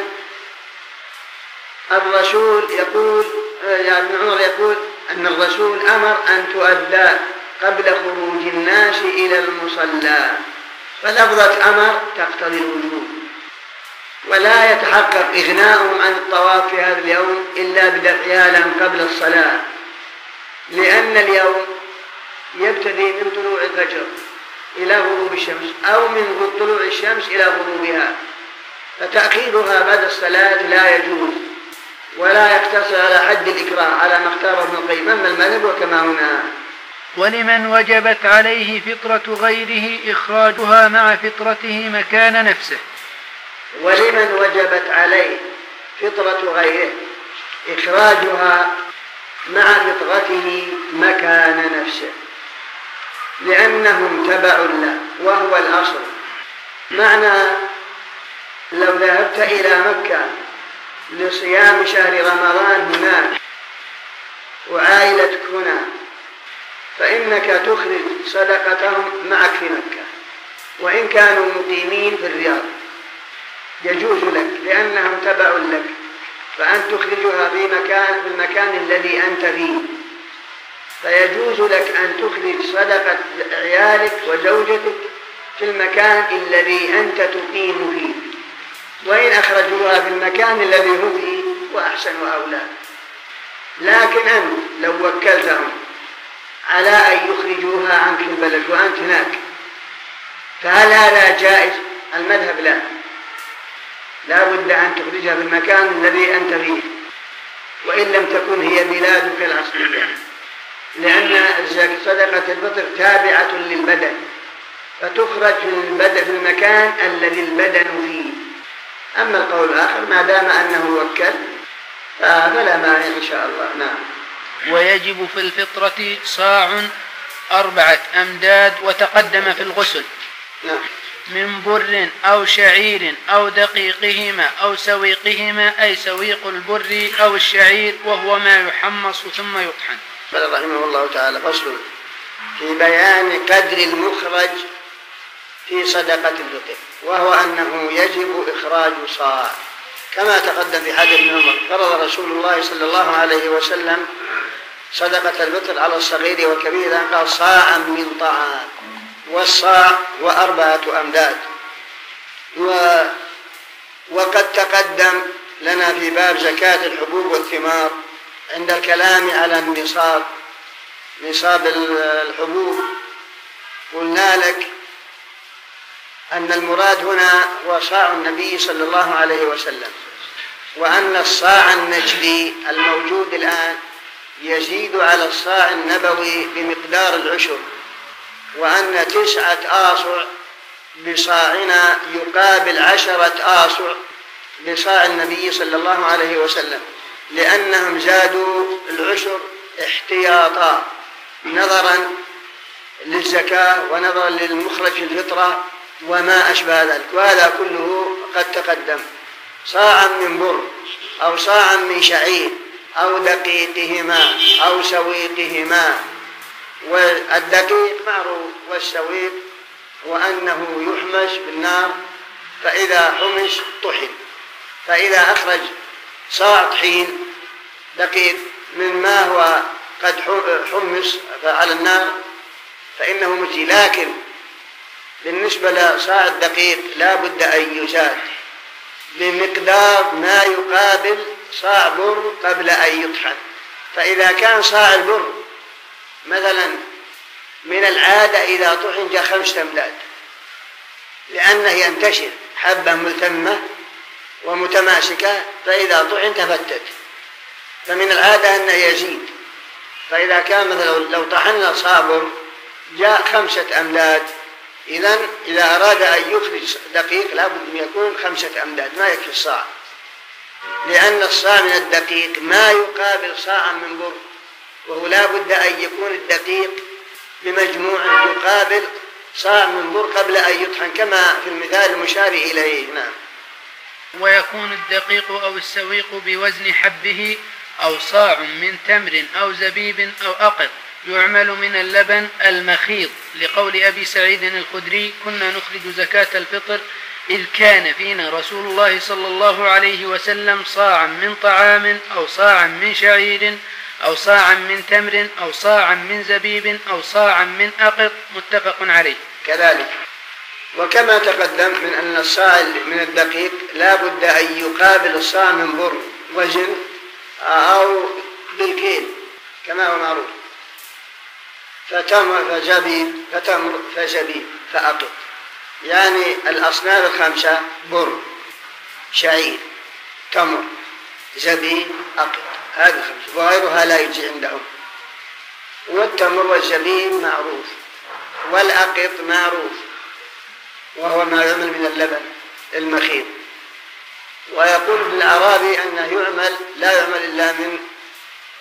الرسول يقول يا ابن عمر يقول أن الرسول أمر أن تؤدى قبل خروج الناس إلى المصلى، فلفظة أمر تقتضي الوجوب، ولا يتحقق إغناؤهم عن الطواف في هذا اليوم إلا بدفعها لهم قبل الصلاة، لأن اليوم يبتدي من طلوع الفجر إلى غروب الشمس أو من طلوع الشمس إلى غروبها، فتأخيرها بعد الصلاة لا يجوز ولا يقتصر على حد الإكراه على ما اختاره ابن القيم. أما المذهب وكما هنا. ولمن وجبت عليه فطرة غيره إخراجها مع فطرته مكان نفسه. ولمن وجبت عليه فطرة غيره إخراجها مع فطرته مكان نفسه، لأنهم تبع له وهو الأصل. معنى لو ذهبت إلى مكة لصيام شهر رمضان هناك وعائلتك هنا، فإنك تخرج صدقتهم معك في مكة، وإن كانوا مقيمين في الرياض يجوز لك لأنهم تبع لك، فأن تخرجها في المكان الذي أنت فيه، فيجوز لك أن تخرج صدقة عيالك وزوجتك في المكان الذي أنت تقيم فيه، وإن أخرجوها في المكان الذي هم فيه وأحسن وأولى. لكن أنت لو وكلتهم على أن يخرجوها عنك في البلد وأنت هناك، فهل هذا جائز؟ المذهب لا بد أن تخرجها في المكان الذي أنت فيه، وإن لم تكن هي بلادك الأصلية، لأن صدقة الفطر تابعة للبدن، فتخرج في المكان الذي البدن فيه. أما القول الآخر ما دام أنه وكل فلا مانع إن شاء الله. نعم. ويجب في الفطرة صاع 4 أمداد وتقدم في الغسل. نعم. من بر أو شعير أو دقيقهما أو سويقهما، أي سويق البر أو الشعير، وهو ما يحمص ثم يطحن. قال رحمه الله تعالى: فصل في بيان قدر المخرج في صدقة الفطر، وهو أنه يجب إخراج صاع، كما تقدم في حديث ابن عمر: فرض رسول الله صلى الله عليه وسلم صدقة الفطر على الصغير والكبير، قال: صاعا من طعام، والصاع هو 4 أمداد. وقد تقدم لنا في باب زكاة الحبوب والثمار عند الكلام على نصاب الحبوب، قلنا لك أن المراد هنا هو صاع النبي صلى الله عليه وسلم، وأن الصاع النجدي الموجود الآن يزيد على الصاع النبوي بمقدار العشر، وأن 9 آصع بصاعنا يقابل 10 آصع بصاع النبي صلى الله عليه وسلم، لأنهم زادوا العشر احتياطا نظرا للزكاة ونظرا للمخرج في الفطرة وما أشبه ذلك، وهذا كله قد تقدم. صاعا من بر أو صاعا من شعير أو دقيقهما أو سويقهما. والدقيق معروف، والسويق وأنه يحمش بالنار، فإذا حمش طحن، فإذا أخرج صاع طحين دقيق مما هو قد حمس على النار فإنه مجزي. لكن بالنسبة لصاع الدقيق لا بد أن يزاد بمقدار ما يقابل صاع بر قبل أن يطحن. فإذا كان صاع البر مثلا من العادة إذا طحن جاء 5 أمداد، لأنه ينتشر حبة ملتمة ومتماسكة، فإذا طحن تفتت، فمن العادة أنه يزيد. فإذا كان مثلا لو طحنا صابر جاء 5 أمداد، إذا أراد أن يخرج دقيق لابد أن يكون 5 أمداد، ما يكفي الصاع، لأن الصاع من الدقيق ما يقابل صاعا من بر، وهو لابد أن يكون الدقيق بمجموع يقابل صاع من بر قبل أن يطحن، كما في المثال المشار إليه. نعم. ويكون الدقيق أو السويق بوزن حبه، أو صاع من تمر أو زبيب أو أقط، يعمل من اللبن المخيط، لقول أبي سعيد الخدري: كنا نخرج زكاة الفطر إذ كان فينا رسول الله صلى الله عليه وسلم صاعا من طعام، أو صاعا من شعير، أو صاعا من تمر، أو صاعا من زبيب، أو صاعا من أقط، متفق عليه. كذلك. وكما تقدم من أن الصاع من الدقيق لا بد أن يقابل الصاع من بر وزن أو بالكيل كما هو معروف، فتمر فزبيب فأقط، يعني الأصناف 5: بر، شعير، تمر، زبيب، أقط، هذه 5، وغيرها لا يجزي عندهم. والتمر والزبيب معروف، والأقط معروف وهو ما يعمل من اللبن المخيط. ويقول ابن العرابي أنه لا يعمل إلا من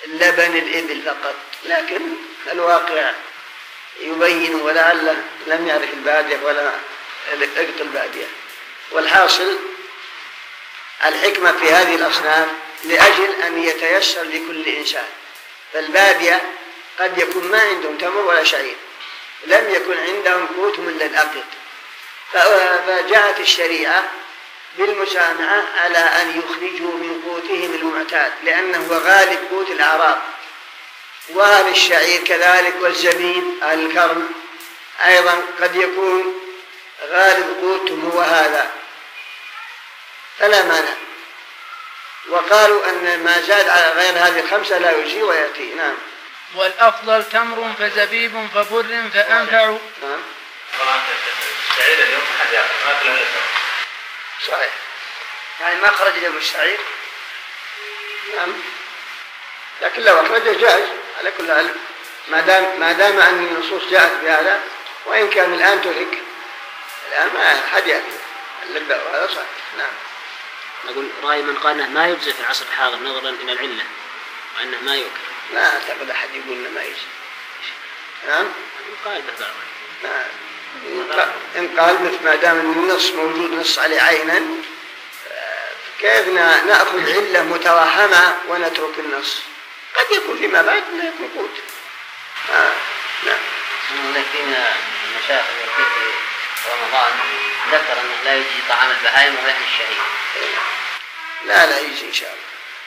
لبن الإبل فقط، لكن الواقع يبين، ولعله لم يعرف البادية ولا اقط البادية. والحاصل الحكمة في هذه الأصناف لأجل أن يتيسر لكل إنسان. فالبادية قد يكون ما عندهم تمر ولا شعير، لم يكن عندهم قوت إلا الأقط، فجاءت الشريعة بالمسامحة على أن يخرجوا من قوتهم المعتاد، لأنه غالب قوت الأعراب، وأهل الشعير كذلك، والزبيب أهل الكرم أيضا قد يكون غالب قوتهم هو هذا، فلا مانع. وقالوا أن ما زاد على غير هذه الخمسة لا يجزي ويأتي. نعم. والأفضل تمر فزبيب فبر فأنفع. نعم. الشعير اليوم أحد يأكل ما كل هذا صحيح، يعني ما خرج اليوم الشعير. نعم، لكن لو أخرجه جائز على كل حال، ما دام أن النصوص جاءت بهذا، وإن كان الآن ترك، الآن ما أحد يأكل اللبة، وهذا صحيح. نعم. نقول رأي من قال أنه ما يجزي في العصر الحاضر نظرا إلى العلة وأنه ما يؤكل. لا أعتقد أحد يقول إنه ما يجزي. نعم. قال به بعض. نعم. إن قال مثل ما دام النص موجود نص عليه عينا، كيف نأخذ علة متوهمة ونترك النص؟ قد يكون فيما بعد لا يكون قوت. نعم. فينا المشايخ في رمضان ذكر أنه لا يجي طعام البهائم ولحم الشهيد. لا يجي إن شاء الله.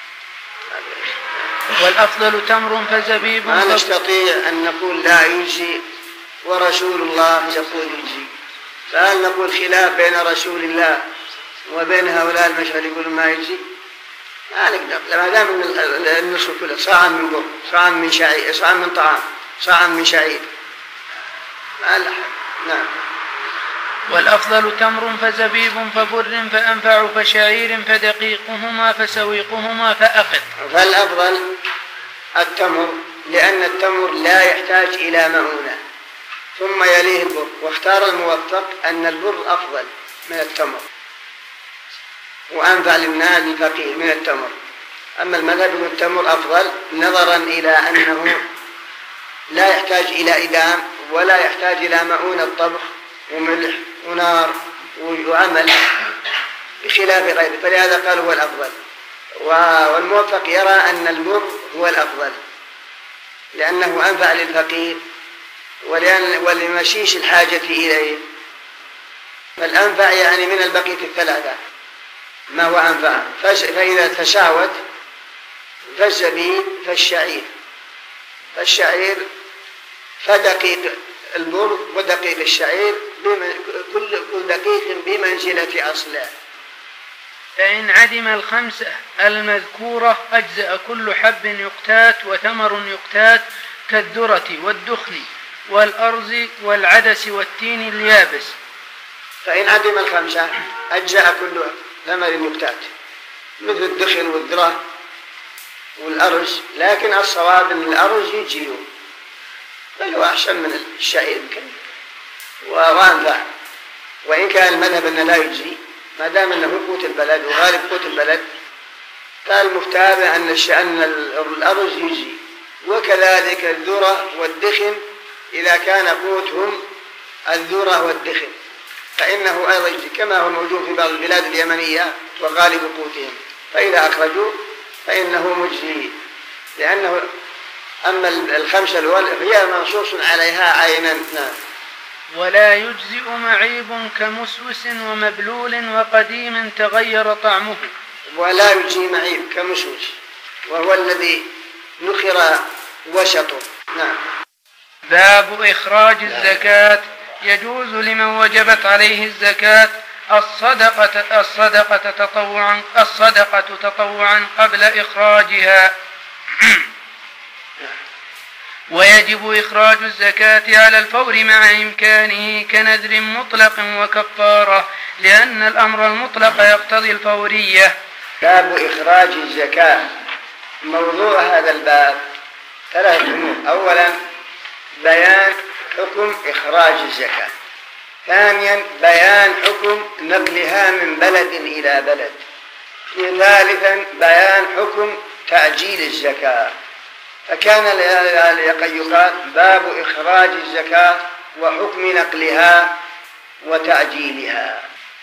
والأفضل تمر فزبيب. ما نستطيع أن نقول لا يجزي ورسول الله يقول يجزي، فهل نقول خلاف بين رسول الله وبين هؤلاء المشايخ يقولون ما يجزي؟ ما نقدر، ما دام النص كله صاعا من بر، صاعا من شعير، صاعا من طعام، صاعا من شعير، ما لحم. نعم. والأفضل تمر فزبيب فبر فأنفع فشعير فدقيقهما فسويقهما فأقط. فالأفضل التمر، لأن التمر لا يحتاج إلى مؤونة، ثم يليه البر، واختار الموفق أن البر أفضل من التمر وأنفع للناس الفقير من التمر. أما المذهب أن التمر أفضل نظرا إلى أنه لا يحتاج إلى إدام ولا يحتاج إلى مؤونة طبخ وملح ونار وعمل بخلاف غيره، فلهذا قال هو الأفضل. والموفق يرى أن البر هو الأفضل لأنه أنفع للفقير ولمشيش الحاجة إليه. فالأنفع يعني من البقية الثلاثة ما هو أنفع، فإذا تساوت فالزبيب فالشعير فدقيق البر ودقيق الشعير كل دقيق بمنزلة أصله. فإن عدم الخمسة المذكورة أجزأ كل حب يقتات وثمر يقتات كالذرة والدخن والأرز والعدس والتين اليابس. فإن عدم الخمسة أجزأ كل ثمر يقتات مثل الدخن والذرة والأرز، لكن الصواب أن الأرز يجزئ، بل هو أحسن من الشعير وأنفع. وإن كان المذهب أنه لا يجزي ما دام أنه قوت البلد وغالب قوت البلد، فالمفتابع أن الأرز يجزي، وكذلك الذرة والدخن إذا كان قوتهم الذرة والدخن فإنه أيضا يجزي، كما هو موجود في بعض البلاد اليمنية وغالب قوتهم، فإذا أخرجوا فإنه مجزي. لأنه أما الخمسة الأول هي منصوص عليها عينا. ولا يجزئ معيب كمسوس ومبلول وقديم تغير طعمه. ولا يجزي معيب كمسوس وهو الذي نخر وسطه. نعم. باب إخراج الزكاة. يجوز لمن وجبت عليه الزكاة الصدقة تطوعا قبل إخراجها ويجب إخراج الزكاة على الفور مع إمكانه كنذر مطلق وكفارة، لأن الأمر المطلق يقتضي الفورية. باب إخراج الزكاة. موضوع هذا الباب ثلاث أمور: أولا بيان حكم إخراج الزكاة، ثانيا بيان حكم نقلها من بلد إلى بلد، ثالثا بيان حكم تأجيل الزكاة. فكان يقال باب إخراج الزكاة وحكم نقلها وتعجيلها.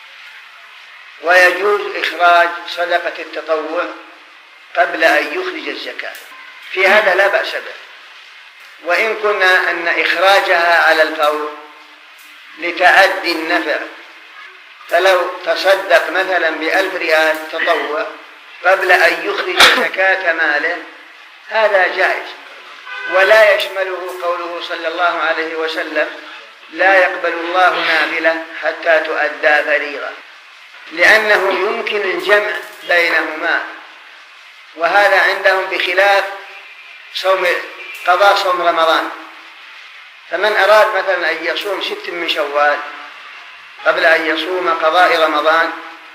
ويجوز إخراج صدقة التطوع قبل أن يخرج الزكاة، في هذا لا بأس به. وإن كنا أن إخراجها على الفور لتعدي النفع، فلو تصدق مثلا ب1000 ريال تطوع قبل أن يخرج زكاة ماله هذا جائز، ولا يشمله قوله صلى الله عليه وسلم لا يقبل الله نافلة حتى تؤدى فريضة، لأنه يمكن الجمع بينهما، وهذا عندهم بخلاف قضاء صوم رمضان. فمن أراد مثلا أن يصوم 6 من شوال قبل أن يصوم قضاء رمضان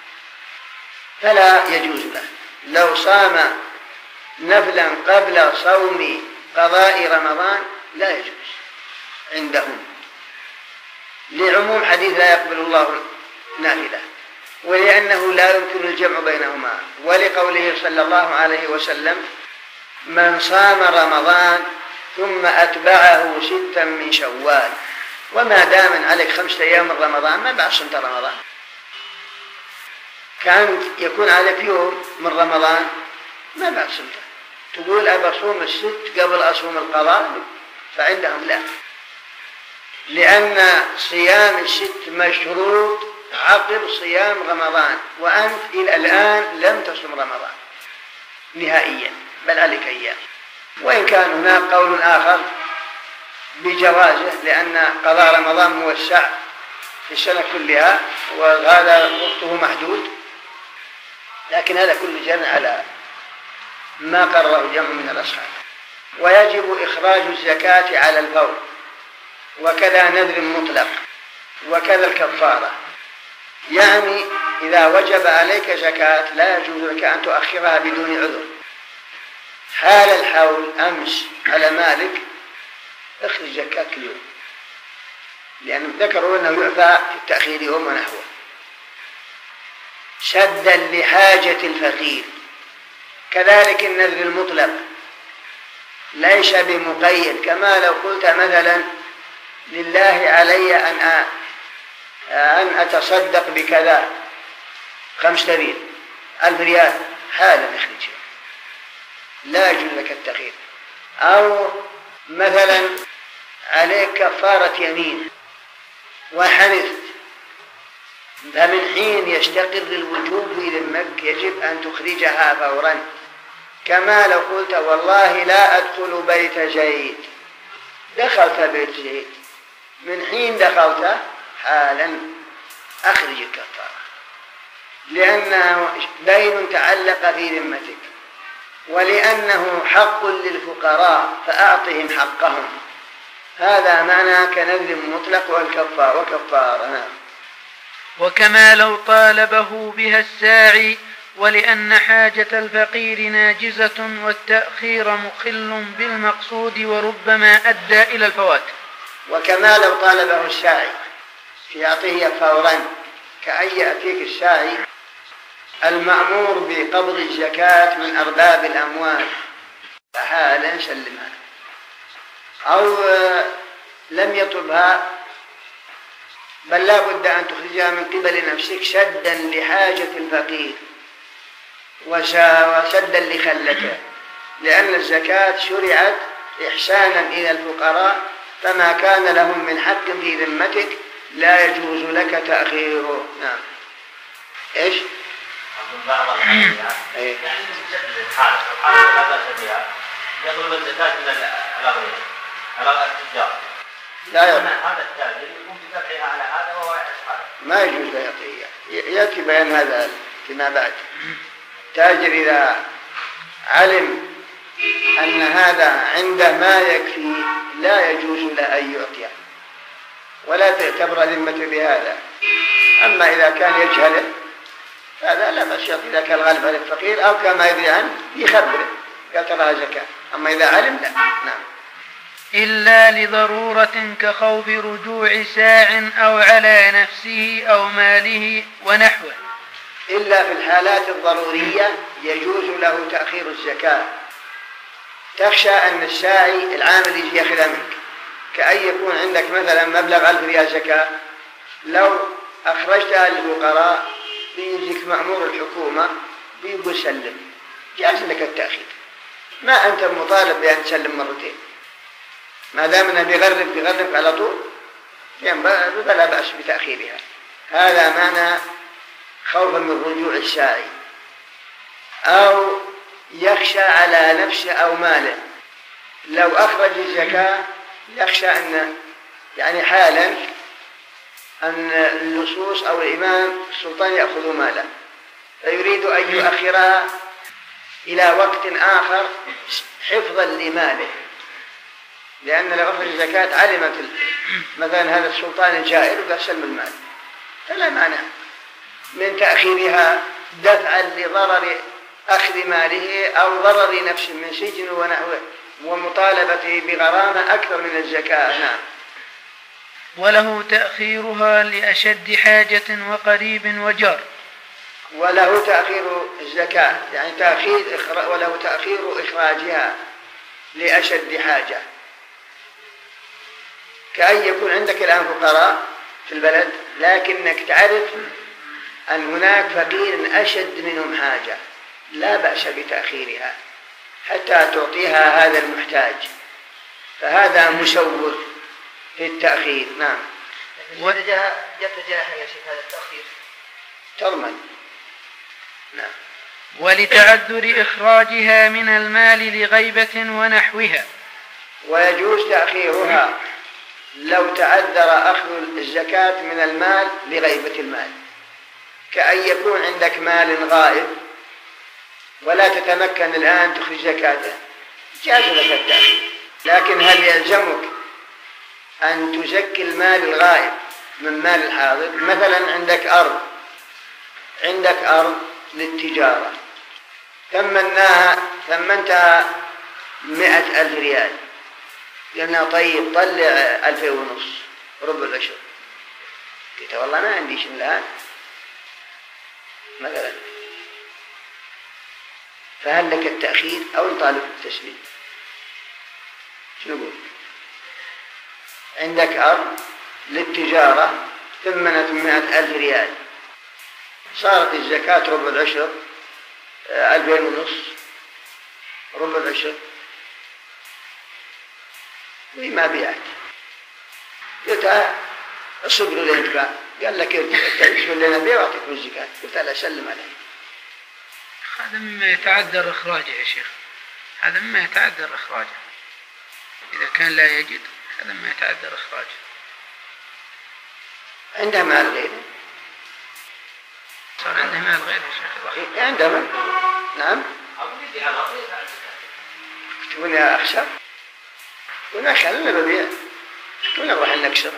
فلا يجوز له. لو صام نفلا قبل صوم قضاء رمضان لا يجوز عندهم، لعموم حديث لا يقبل الله نافلة، ولأنه لا يمكن الجمع بينهما، ولقوله صلى الله عليه وسلم من صام رمضان ثم أتبعه 6 من شوال، وما دام عليك 5 أيام من رمضان ما بعد صمت رمضان. كان يكون عليك يوم من رمضان ما بعد صمته، تقول أبى أصوم 6 قبل أصوم القضاء، فعندهم لا، لأن صيام 6 مشروط عقب صيام رمضان، وأنت إلى الآن لم تصم رمضان نهائيا بل عليك أيام. وإن كان هناك قول آخر بجوازه، لأن قضاء رمضان موسع في السنة كلها وهذا وقته محدود، لكن هذا كله جمع على ما قرره جمع من الأصحاب. ويجب إخراج الزكاة على الفور، وكذا نذر مطلق، وكذا الكفارة. يعني إذا وجب عليك زكاة لا يجوز لك أن تؤخرها بدون عذر. حال الحول أمس على مالك اخرج زكاة كل يوم، لأنهم ذكروا أنه يعفى في التأخير يوم ونحوه. سدا لحاجة الفقير، كذلك النذر المطلق ليس بمقيد، كما لو قلت مثلا لله علي أن أتصدق بكذا 5,000 ريال حالا اخرجها، لا يجوز لك التأخير. أو مثلا عليك كفارة يمين وحنثت، فمن حين يستقر الوجوب في ذمك يجب أن تخرجها فورا، كما لو قلت والله لا أدخل بيت زيد، دخلت بيت زيد، من حين دخلت حالا أخرج الكفارة، لأنه دين تعلق في ذمتك، ولأنه حق للفقراء فأعطهم حقهم. هذا معنى كنذر مطلق وكفارة. وكما لو طالبه بها الساعي، ولأن حاجة الفقير ناجزة والتأخير مخل بالمقصود وربما أدى إلى الفوات. وكما لو طالبه الساعي في يعطيه فورا، كأن يأتيك الساعي المأمور بقبض الزكاة من أرباب الأموال فحالا سلمها، أو لم يطلبها بل لا بد أن تخرجها من قبل نفسك سدا لحاجة الفقير وسدا لخلته، لأن الزكاة شرعت إحسانا إلى الفقراء، فما كان لهم من حق في ذمتك لا يجوز لك تأخيره. نعم. إيش؟ بعض الحالات يعني الحالة لا بأس بها يطلب الزكاة من الأغنياء على التجار، لا هذا التاجر يقوم بدفعها على هذا وهو يعيش هذا، ما يجوز له يعطيه. يأتي بيان هذا فيما بعد. التاجر إذا علم أن هذا عنده ما يكفي لا يجوز له أن يعطيه ولا تعتبر ذمته بهذا. أما إذا كان يجهله هذا لا بأس يعطي، إذا كان غالب على الفقير أو كما يدري عنه يخبره قال تراها زكاة، أما إذا علم لا. نعم. إلا لضرورة كخوف رجوع ساع أو على نفسه أو ماله ونحوه. إلا في الحالات الضرورية يجوز له تأخير الزكاة، تخشى أن الساعي العامل يجي يأخذها منك، كأن يكون عندك مثلا مبلغ 1000 ريال زكاة، لو أخرجتها للفقراء بيجيك مأمور الحكومة بيقول سلم، جاز لك التأخير، ما أنت مطالب بأن تسلم مرتين، ما دام أنه بيغرب على طول فلا بأس بتأخيرها. هذا معنى خوفا من رجوع الساعي، أو يخشى على نفسه أو ماله، لو أخرج الزكاة يخشى أن يعني حالا أن اللصوص أو الإمام السلطان يأخذوا ماله، فيريد أن يؤخرها إلى وقت آخر حفظا لماله، لأن لو أخرج الزكاة علمت مثلا هذا السلطان الجائر ويسلم المال، فلا مانع من تأخيرها دفعا لضرر أخذ ماله أو ضرر نفسه من سجن ونحوه ومطالبته بغرامة أكثر من الزكاة. نعم. وله تأخيرها لأشد حاجة وقريب وجار. وله تأخير الزكاة يعني وله تأخير إخراجها لأشد حاجة، كأن يكون عندك الآن فقراء في البلد لكنك تعرف أن هناك فقير أشد منهم حاجة، لا بأس بتأخيرها حتى تعطيها هذا المحتاج، فهذا مشور في التأخير. نعم. يتجاهل يا شيخ هذا التأخير تضمن. نعم. ولتعذر إخراجها من المال لغيبة ونحوها. ويجوز تأخيرها لو تعذر أخذ الزكاة من المال لغيبة المال، كأن يكون عندك مال غائب ولا تتمكن الآن تخرج زكاته، جاز لك التأخير، لكن هل يلزمك أن تزكي المال الغائب من مال الحاضر؟ مثلا عندك أرض للتجارة ثمنتها 100,000 ريال، قلنا طيب طلع 2,500 ربع العشر، قلت والله ما عندي شيء الآن مثلا، فهل لك التأخير أو نطالب بالتسليم؟ شنو نقول؟ عندك أرض للتجارة ثمنت 100,000 ريال، صارت الزكاة ربع العشر 2,500 ربع العشر، وما بيعت، قلت الصبر لين تباع، قال لك تقول لنا بيع واعطيكم الزكاة، قلت لا سلم عليه. هذا مما يتعذر إخراجه يا شيخ، هذا مما يتعذر إخراجه، إذا كان لا يجد هذا مما يتعذر إخراجه. عنده مال غيره، صار عنده مال غيره يا شيخ. عنده مال. نعم. تقول أخسر ولا خلنا ببيع ولا نروح نكسر،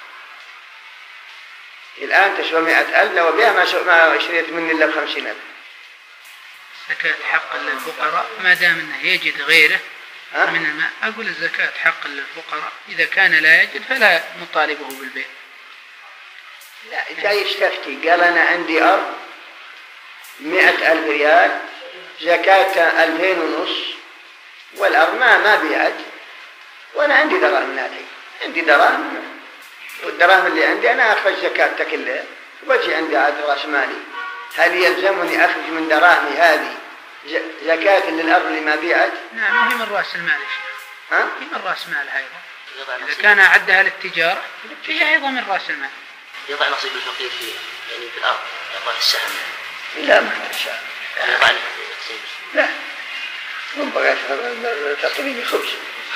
الآن تسوى 100,000 لو بيها ما اشتريت مني إلا ب50,000. زكاة حق للفقراء ما دام أنه يجد غيره من الماء، أقول الزكاة حق للفقراء، إذا كان لا يجد فلا نطالبه بالبيع. لا جاي يستفتي قال أنا عندي أرض 100,000 ريال زكاة 2,500 والأرض ما بيعت، وأنا عندي دراهم نادي، عندي دراهم، والدراهم اللي عندي أنا أخرج زكاة كلها وبجي عندي عاد رأس مالي، هل يلزمني أخرج من دراهمي هذه زكاة للأرض اللي ما بيعت؟ نعم، هي من رأس المال يا شيخ. هي من رأس مال أيضا، إذا كان أعدها للتجارة فهي أيضا من رأس المال. يضع نصيب الفقير في الأرض، يضع السهم يعني. لا ما شاء الله. يضع نصيب. لا ربما تعطيني خبز.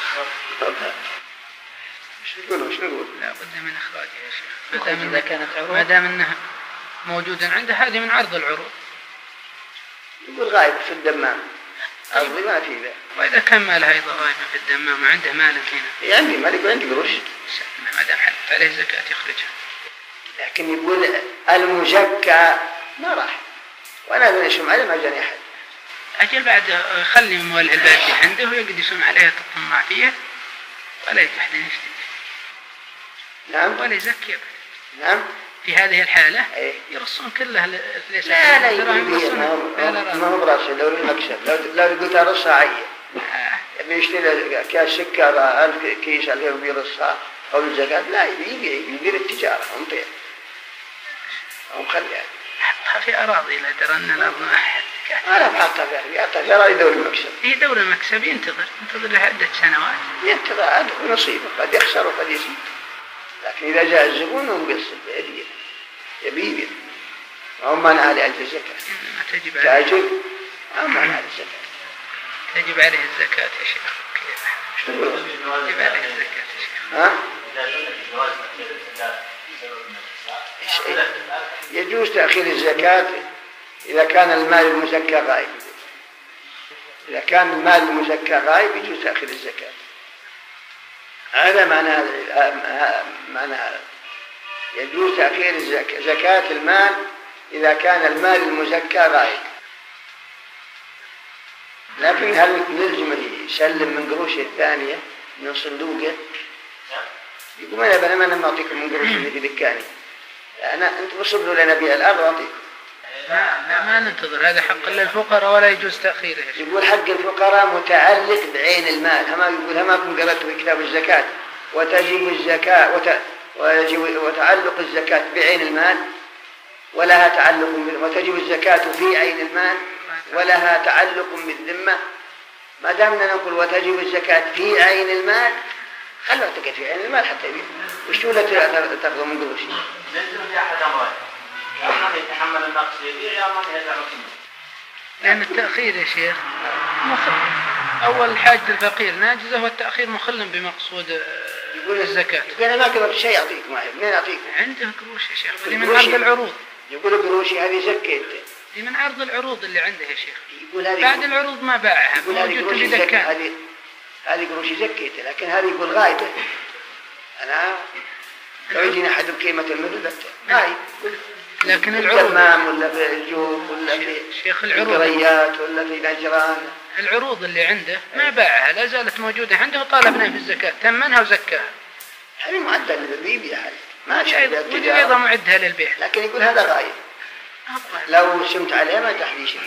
وش نقول؟ لا بد من إخراجه يا شيخ، ما دام أنها موجودا عنده، هذه من عرض العروض. يقول غايب في الدمام، أرضي ما في ذا. وإذا كان مالها أيضا غايب في الدمام وعنده مال هنا، عندي مال يقول عندي قروش، ما دام حلت عليه زكاة يخرجها. لكن يقول المزكى ما راح، وأنا أبني يشم عليه ما جاني أحد. أجل بعد خلي مولع البادية عنده ويقعد يسمع عليها تطمع فيها ولا يتحدى يشتري. نعم. ولا يزكي أبدا. نعم. في هذه الحالة أيه؟ يرصون كلها ليس. لا ما هو براسه لو المكسب لو قلت رصها عية بيشتري كاس سكر 1000 كيس عليه وبيرصها أو الزكاة، لا يبيع يدير التجارة ومطيع أو مخليها في أراضي لا درى أن الأرض ما أحد أنا بحطها في أراضي أراضي دور المكسب. هي دور المكسب ينتظر لعدة سنوات. ينتظر عاد نصيبه، قد يخسر وقد يزيد، لكن إذا جاء الزبون ومقصد بعديه يبيع أو منع عليه الزكاة. ما تجب عليه. تاجر أو منع عليه الزكاة. تجب عليه الزكاة يا شيخ. تجب عليه الزكاة يا شيخ. ها؟ يجوز تأخير الزكاة إذا كان المال المزكى غائب. إذا كان المال المزكى غائب يجوز تأخير الزكاة. هذا معنى هذا. يجوز تأخير زكاة المال إذا كان المال المزكى غائب. لكن هل نلزمه يسلم من قروشه الثانية من صندوقه؟ يقول أنا ما أعطيكم من قروش اللي في دكاني، أنتم وصلوا لنا بيع الأرض وأعطيكم. لا ما ننتظر، هذا حق للفقراء ولا يجوز تأخيره. يقول حق الفقراء متعلق بعين المال، يقول هماكم قرأت في كتاب الزكاة وتجب الزكاة وتعلق الزكاة بعين المال ولها تعلق وتجب الزكاة في عين المال ولها تعلق بالذمة. ما دامنا نقول وتجب الزكاة في عين المال خلوها تقع في عين المال حتى يبيع. وش تقول تأخذوا من قروش؟ لازم في أحد أمرين، يا من يتحمل النقص يبيع يا من يدعو. لأن التأخير يا شيخ مخل. أول حاجة الفقير ناجزة والتأخير مخل بمقصود يقول الزكاة. يقول أنا ما قبل شيء أعطيك معي، منين أعطيك؟ عنده قروش يا شيخ، هذه من عرض العروض. يقول قروشي هذه زكيت. دي من عرض العروض اللي عنده يا شيخ. يقول هذه بعد العروض ما باعها موجود في دكان. هذه قروشي زكيت، لكن هذه يقول غايبة. أنا تعيدين أحد بقيمة المثل هاي. لكن العروض التمام ولا في الجوف ولا في شيخ العروض القريات ولا في نجران، العروض اللي عنده ما باعها لا زالت موجودة عنده وطالبنا في الزكاة ثمنها وزكاها. هذه معدل للبيع هذه ما شاء ودي أيضا معدها للبيع. لكن يقول هذا غايب لو سمت عليه ما تحلي شيء.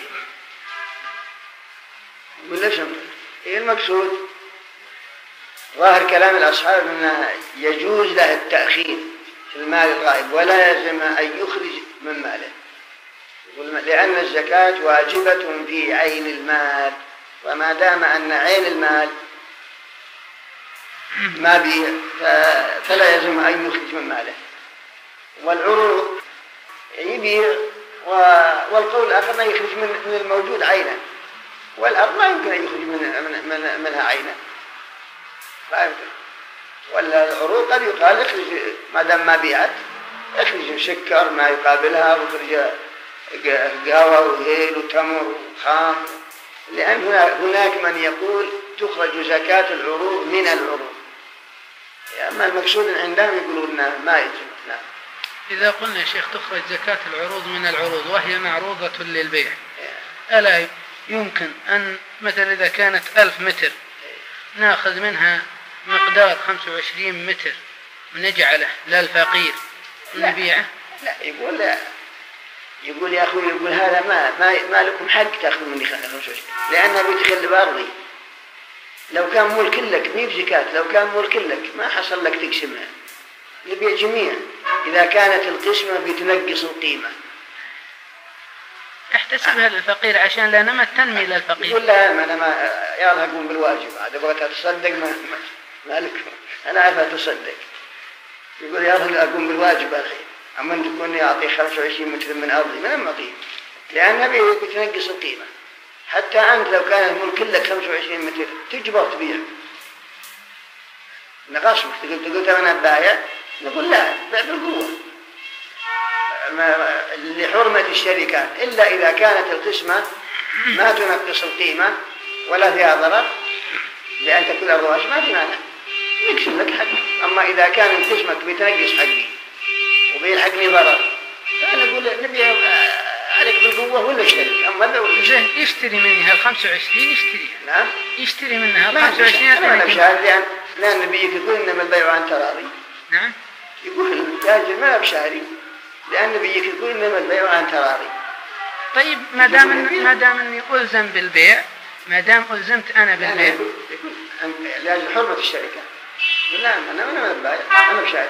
يقول ليش إيه المقصود؟ ظاهر كلام الأصحاب أنه يجوز له التأخير في المال الغائب ولا يلزم أن يخرج من ماله، لأن الزكاة واجبة في عين المال، وما دام أن عين المال ما بيع فلا يلزم أن يخرج من ماله. والعروض يبيع والقول الآخر ما يخرج من الموجود عينا، والأرض ما يمكن أن يخرج منها عينا، لا يمكن. ولا العروض قد يقال اخرج ما دام ما بيعت اخرج سكر ما يقابلها واخرج قهوة وهيل وتمر وخام، لأن هناك من يقول تخرج زكاة العروض من العروض، أما المقصود عندهم يقولون ما يجب. نعم. إذا قلنا يا شيخ تخرج زكاة العروض من العروض وهي معروضة للبيع، ألا يمكن أن مثلا إذا كانت 1000 متر نأخذ منها مقدار 25 متر ونجعله للفقير ونبيعه؟ لا يقول يا أخوي يقول هذا ما لكم حق تأخذوا مني 25 لأنها بتخل بأرضي. لو كان ملك لك ميب زكاة، لو كان ملك لك ما حصل لك تقسمها، نبيع جميع. إذا كانت القسمة بتنقص القيمة احتسبها للفقير عشان لا نمت تنمي للفقير. يقول لا أنا ما يلا أقوم بالواجب، عاد بغيت أتصدق ما لك أنا عارفة تصدق. يقول يلا أقوم بالواجب الحين، أما أن تكوني أعطي 25 متر من أرضي ما أعطيه، لأنها بتنقص القيمة. حتى أنت لو كان الملك لك 25 متر تجبر تبيع، نقصك تقول أنا بايع، نقول لا بيع بالقوة لحرمة الشركات، إلا إذا كانت القسمة ما تنقص القيمة ولا فيها ضرر، لأن تكون الرواش ما في معنى نقسم لك حق. أما إذا كان قسمك بتنقص حقي وبيلحقني ضرر فأنا أقول نبيع عليك بالقوة ولا اشتري. أما لو يشتري منها 25 يشتريها. نعم يشتري منها 25. أنا بشاري لأن نبيك يقول إنما البيع عن تراضي. نعم يقول التاجر ما بشاري لأن نبيك يقول إنما البيع عن تراضي. طيب ما دام اني ألزم بالبيع، ما دام ألزمت أنا بالبيع لأجل حرمة الشركة. لا أنا بايع، أنا بشاري.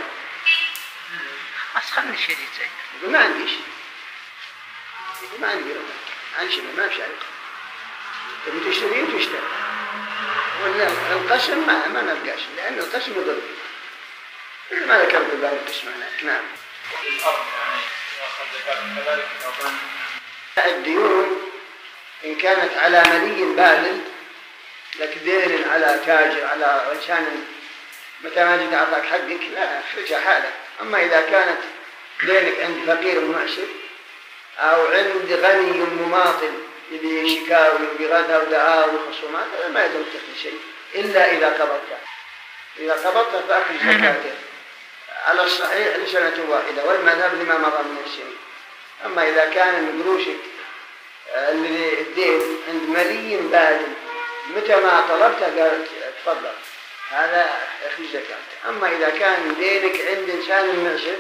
أسخن الشريط زين. يقول ما عنديش. يقول ما عندي ربع. عندي شيء ما بشاري. تبي تشتري وتشتري. ولا القسم ما نبقاش، لأن القسم يضر. ما ذكرت باب القسم هناك. نعم. الأرض يعني يأخذ زكاة كذلك أو الديون إن كانت على ملي بالغ لك دين على تاجر على إنسان متى ما جد أعطاك حقك لا اخرجها حالك. أما إذا كانت دينك عند فقير معسر أو عند غني مماطل يبي شكاوي يبي غدا ودعاوى وخصومات ما يلزم تخرج شيء إلا إذا قبضته. إذا قبضته فأخرج زكاته على الصحيح لسنة واحدة والمذهب لما مضى من السنين. أما إذا كان من قروشك الدين عند ملي بالغ متى ما طلبته قال تفضل هذا أخرج زكاته. أما إذا كان دينك عند إنسان معسر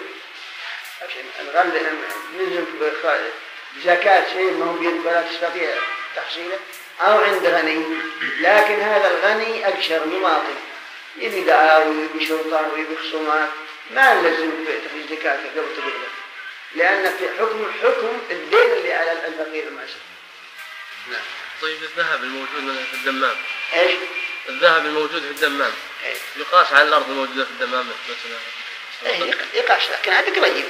نلزم زكاة شيء ما هو بيد ولا تستطيع تحصيله أو عند غني لكن هذا الغني أكثر مماطل يبي دعاوي ويبي شرطة ويبي خصومات ما لازم تخرج زكاته قبل تقبله لأن في حكم الدين اللي على الفقير المعسر. نعم. طيب الذهب الموجود في الدمام ايش؟ الذهب الموجود في الدمام يقاس على الأرض الموجودة في الدمام مثلا يقاس لكن هذا قريب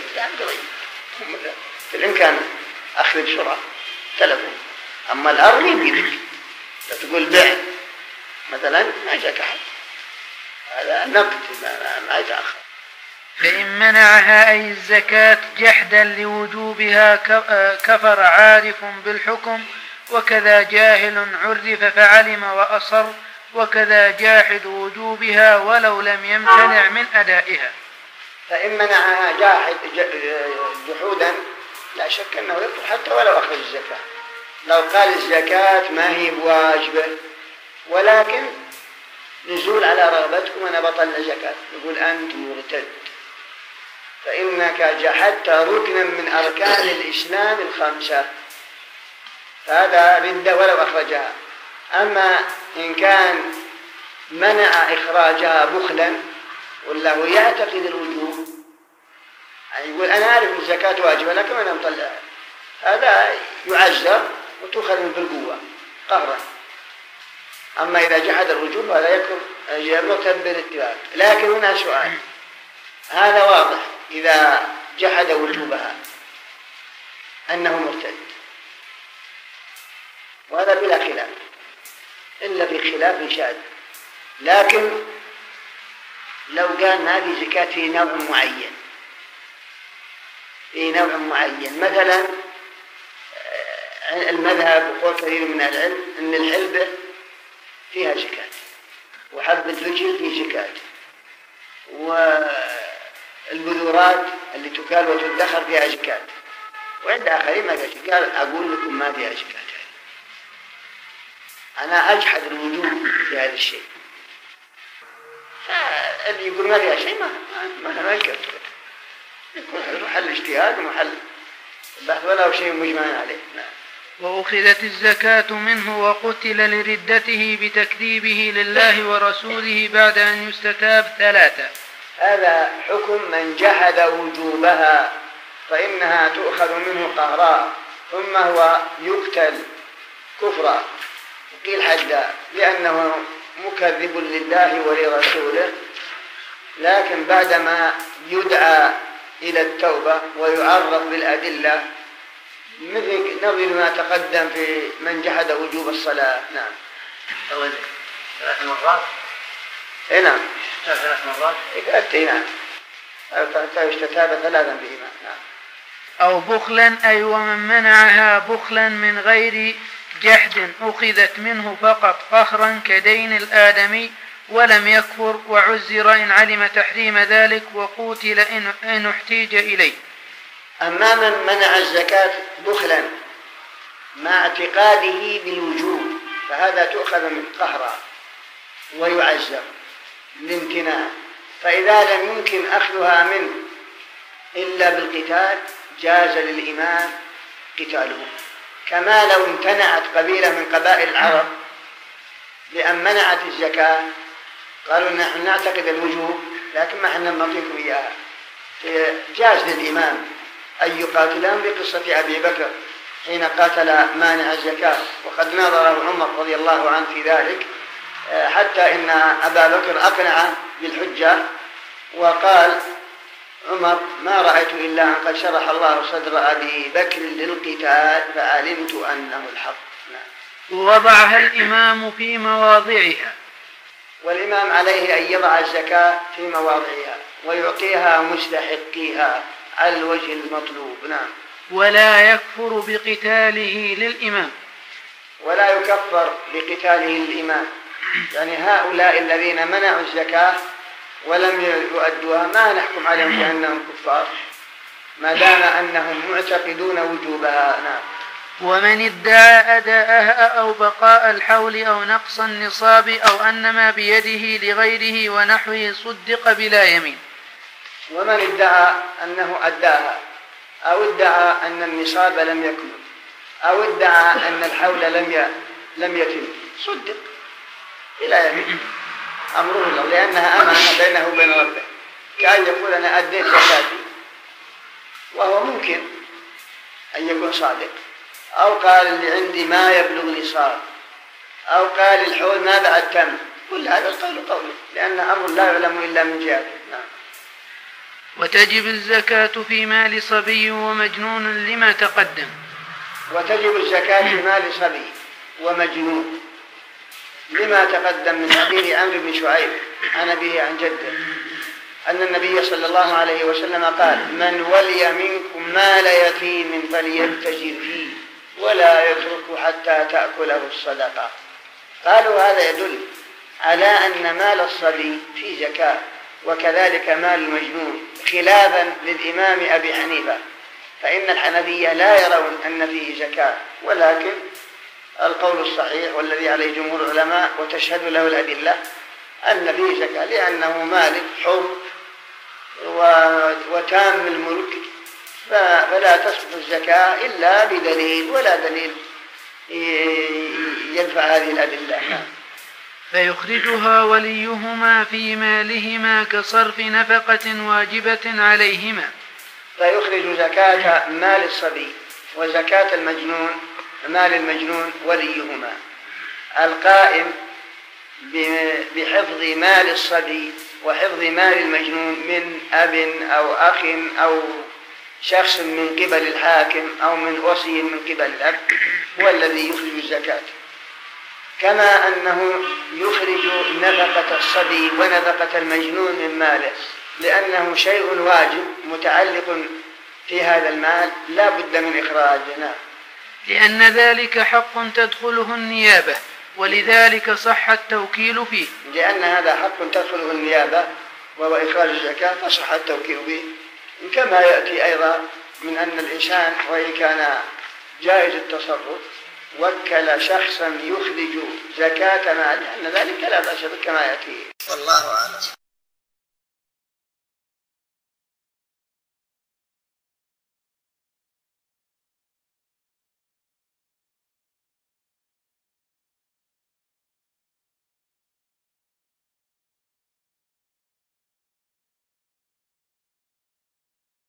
في الإمكان أخذ بسرعة تلفون. أما الأرض بيدك لا تقول بيع مثلا ما جاك أحد هذا نقد ما يتأخر. فإن منعها أي الزكاة جحدا لوجوبها كفر عارف بالحكم وكذا جاهل عرف فعلم وأصر وكذا جاحد وجوبها ولو لم يمتنع من أدائها. فإن منعها جاحد جحودا لا شك أنه يكفر حتى ولو أخرج الزكاة. لو قال الزكاة ما هي بواجبة ولكن نزول على رغبتكم أنا بطلنا زكاة يقول أنت مرتد فإنك جحدت ركنا من أركان الإسلام الخمسة فهذا ردة ولو أخرجها. أما إن كان منع إخراجها بخلا ولا هو يعتقد الوجوب يعني يقول أنا أعرف الزكاة واجبة لكن أنا مطلعها هذا يعزر وتؤخذ بالقوة قهرا. أما إذا جحد الوجوب هذا يكون مرتد بالاتفاق. لكن هنا سؤال هذا واضح إذا جحد وجوبها أنه مرتد وهذا بلا خلاف إلا في خلاف شاذ. لكن لو قال ما في زكاة في نوع معين مثلا المذهب وقول كثير من العلم أن الحلبة فيها زكاة وحب الفجل فيه زكاة والبذورات اللي تكال وتدخر فيها زكاة وعند آخرين ما قال أقول لكم ما فيها زكاة. أنا أجحد الوجوب في هذا الشيء فاللي يقول ما فيها شيء ما يكفر يكون محل اجتهاد ومحل بحث ولا شيء مجمع عليه. وأخذت الزكاة منه وقتل لردته بتكذيبه لله ورسوله بعد أن يستتاب 3. هذا حكم من جحد وجوبها فإنها تؤخذ منه قهرا ثم هو يقتل كفرا وقيل حدا لأنه مكذب لله ولرسوله. لكن بعدما يدعى إلى التوبة ويعرف بالأدلة مثل نظر ما تقدم في من جحد وجوب الصلاة. نعم. 3 مرات. نعم. 3 مرات. نعم. حتى يستتاب 3 بهما. نعم. أو بخلا أي ومن منعها بخلا من غير جحد أخذت منه فقط قهرا كدين الآدمي ولم يكفر وعزر إن علم تحريم ذلك وقوتل إن احتيج إليه. أما من منع الزكاة بخلا مع اعتقاده بالوجوب فهذا تؤخذ من قهرا ويعزر لامتناع. فإذا لم يمكن أخذها منه إلا بالقتال جاز للإمام قتاله كما لو امتنعت قبيلة من قبائل العرب لأن منعت الزكاة قالوا نحن نعتقد الوجوب لكن ما احنا نعطيكم إياها. جاز للإمام أن يقاتلهم بقصة أبي بكر حين قاتل مانع الزكاة، وقد ناظره عمر رضي الله عنه في ذلك، حتى إن أبا بكر أقنع بالحجة وقال عمر ما رأيت إلا أن قد شرح الله صدر أبي بكر للقتال فعلمت أنه الحق. ووضعها الإمام في مواضعها، والإمام عليه أن يضع الزكاة في مواضعها ويعطيها مستحقيها على الوجه المطلوب. نعم. ولا يكفر بقتاله للإمام، ولا يكفر بقتاله للإمام، يعني هؤلاء الذين منعوا الزكاة ولم يؤدوها ما نحكم عليهم بأنهم كفار ما دام أنهم معتقدون وجوبها. نعم. ومن ادعى أداءها أو بقاء الحول أو نقص النصاب أو أن ما بيده لغيره ونحوه صدق بلا يمين. ومن ادعى أنه أداها أو ادعى أن النصاب لم يكمل أو ادعى أن الحول لم يتم صدق بلا يمين أمره الله، لأنها أمانة بينه وبين ربه، كأن يقول أنا أديت زكاتي وهو ممكن أن يكون صادق، أو قال اللي عندي ما يبلغ نصاب، أو قال الحول ما بعد تم، كل هذا القول قوله لأن أمر لا يعلم إلا من جهته. نعم. وتجب الزكاة في مال صبي ومجنون لما تقدم. وتجب الزكاة في مال صبي ومجنون لما تقدم من حديث عمرو بن شعيب عن أبيه عن جده أن النبي صلى الله عليه وسلم قال من ولي منكم مال يتيم فليتجر فيه ولا يترك حتى تأكله الصدقة. قالوا هذا يدل على أن مال الصبي فيه زكاة وكذلك مال المجنون، خلافا للإمام أبي حنيفة، فإن الحنفية لا يرون أن فيه زكاة، ولكن القول الصحيح والذي عليه جمهور العلماء وتشهد له الأدلة أن فيه زكاة، لأنه مالك حر وتام الملك، فلا تسقط الزكاة إلا بدليل، ولا دليل يدفع هذه الأدلة. فيخرجها وليهما في مالهما كصرف نفقة واجبة عليهما. فيخرج زكاة مال الصبي وزكاة المجنون مال المجنون وليهما. القائم بحفظ مال الصبي وحفظ مال المجنون من أب أو أخ أو شخص من قبل الحاكم أو من وصي من قبل الأب هو الذي يخرج الزكاة، كما أنه يخرج نفقة الصبي ونفقة المجنون من ماله، لأنه شيء واجب متعلق في هذا المال لا بد من إخراجه. لأن ذلك حق تدخله النيابة، ولذلك صح التوكيل فيه. لأن هذا حق تدخله النيابة وهو إخراج الزكاة فصح التوكيل به، كما يأتي أيضا من أن الإنسان وإن كان جائز التصرف وكل شخصا يخرج زكاة ماله أن ذلك لا بأس به كما يأتي. والله أعلم.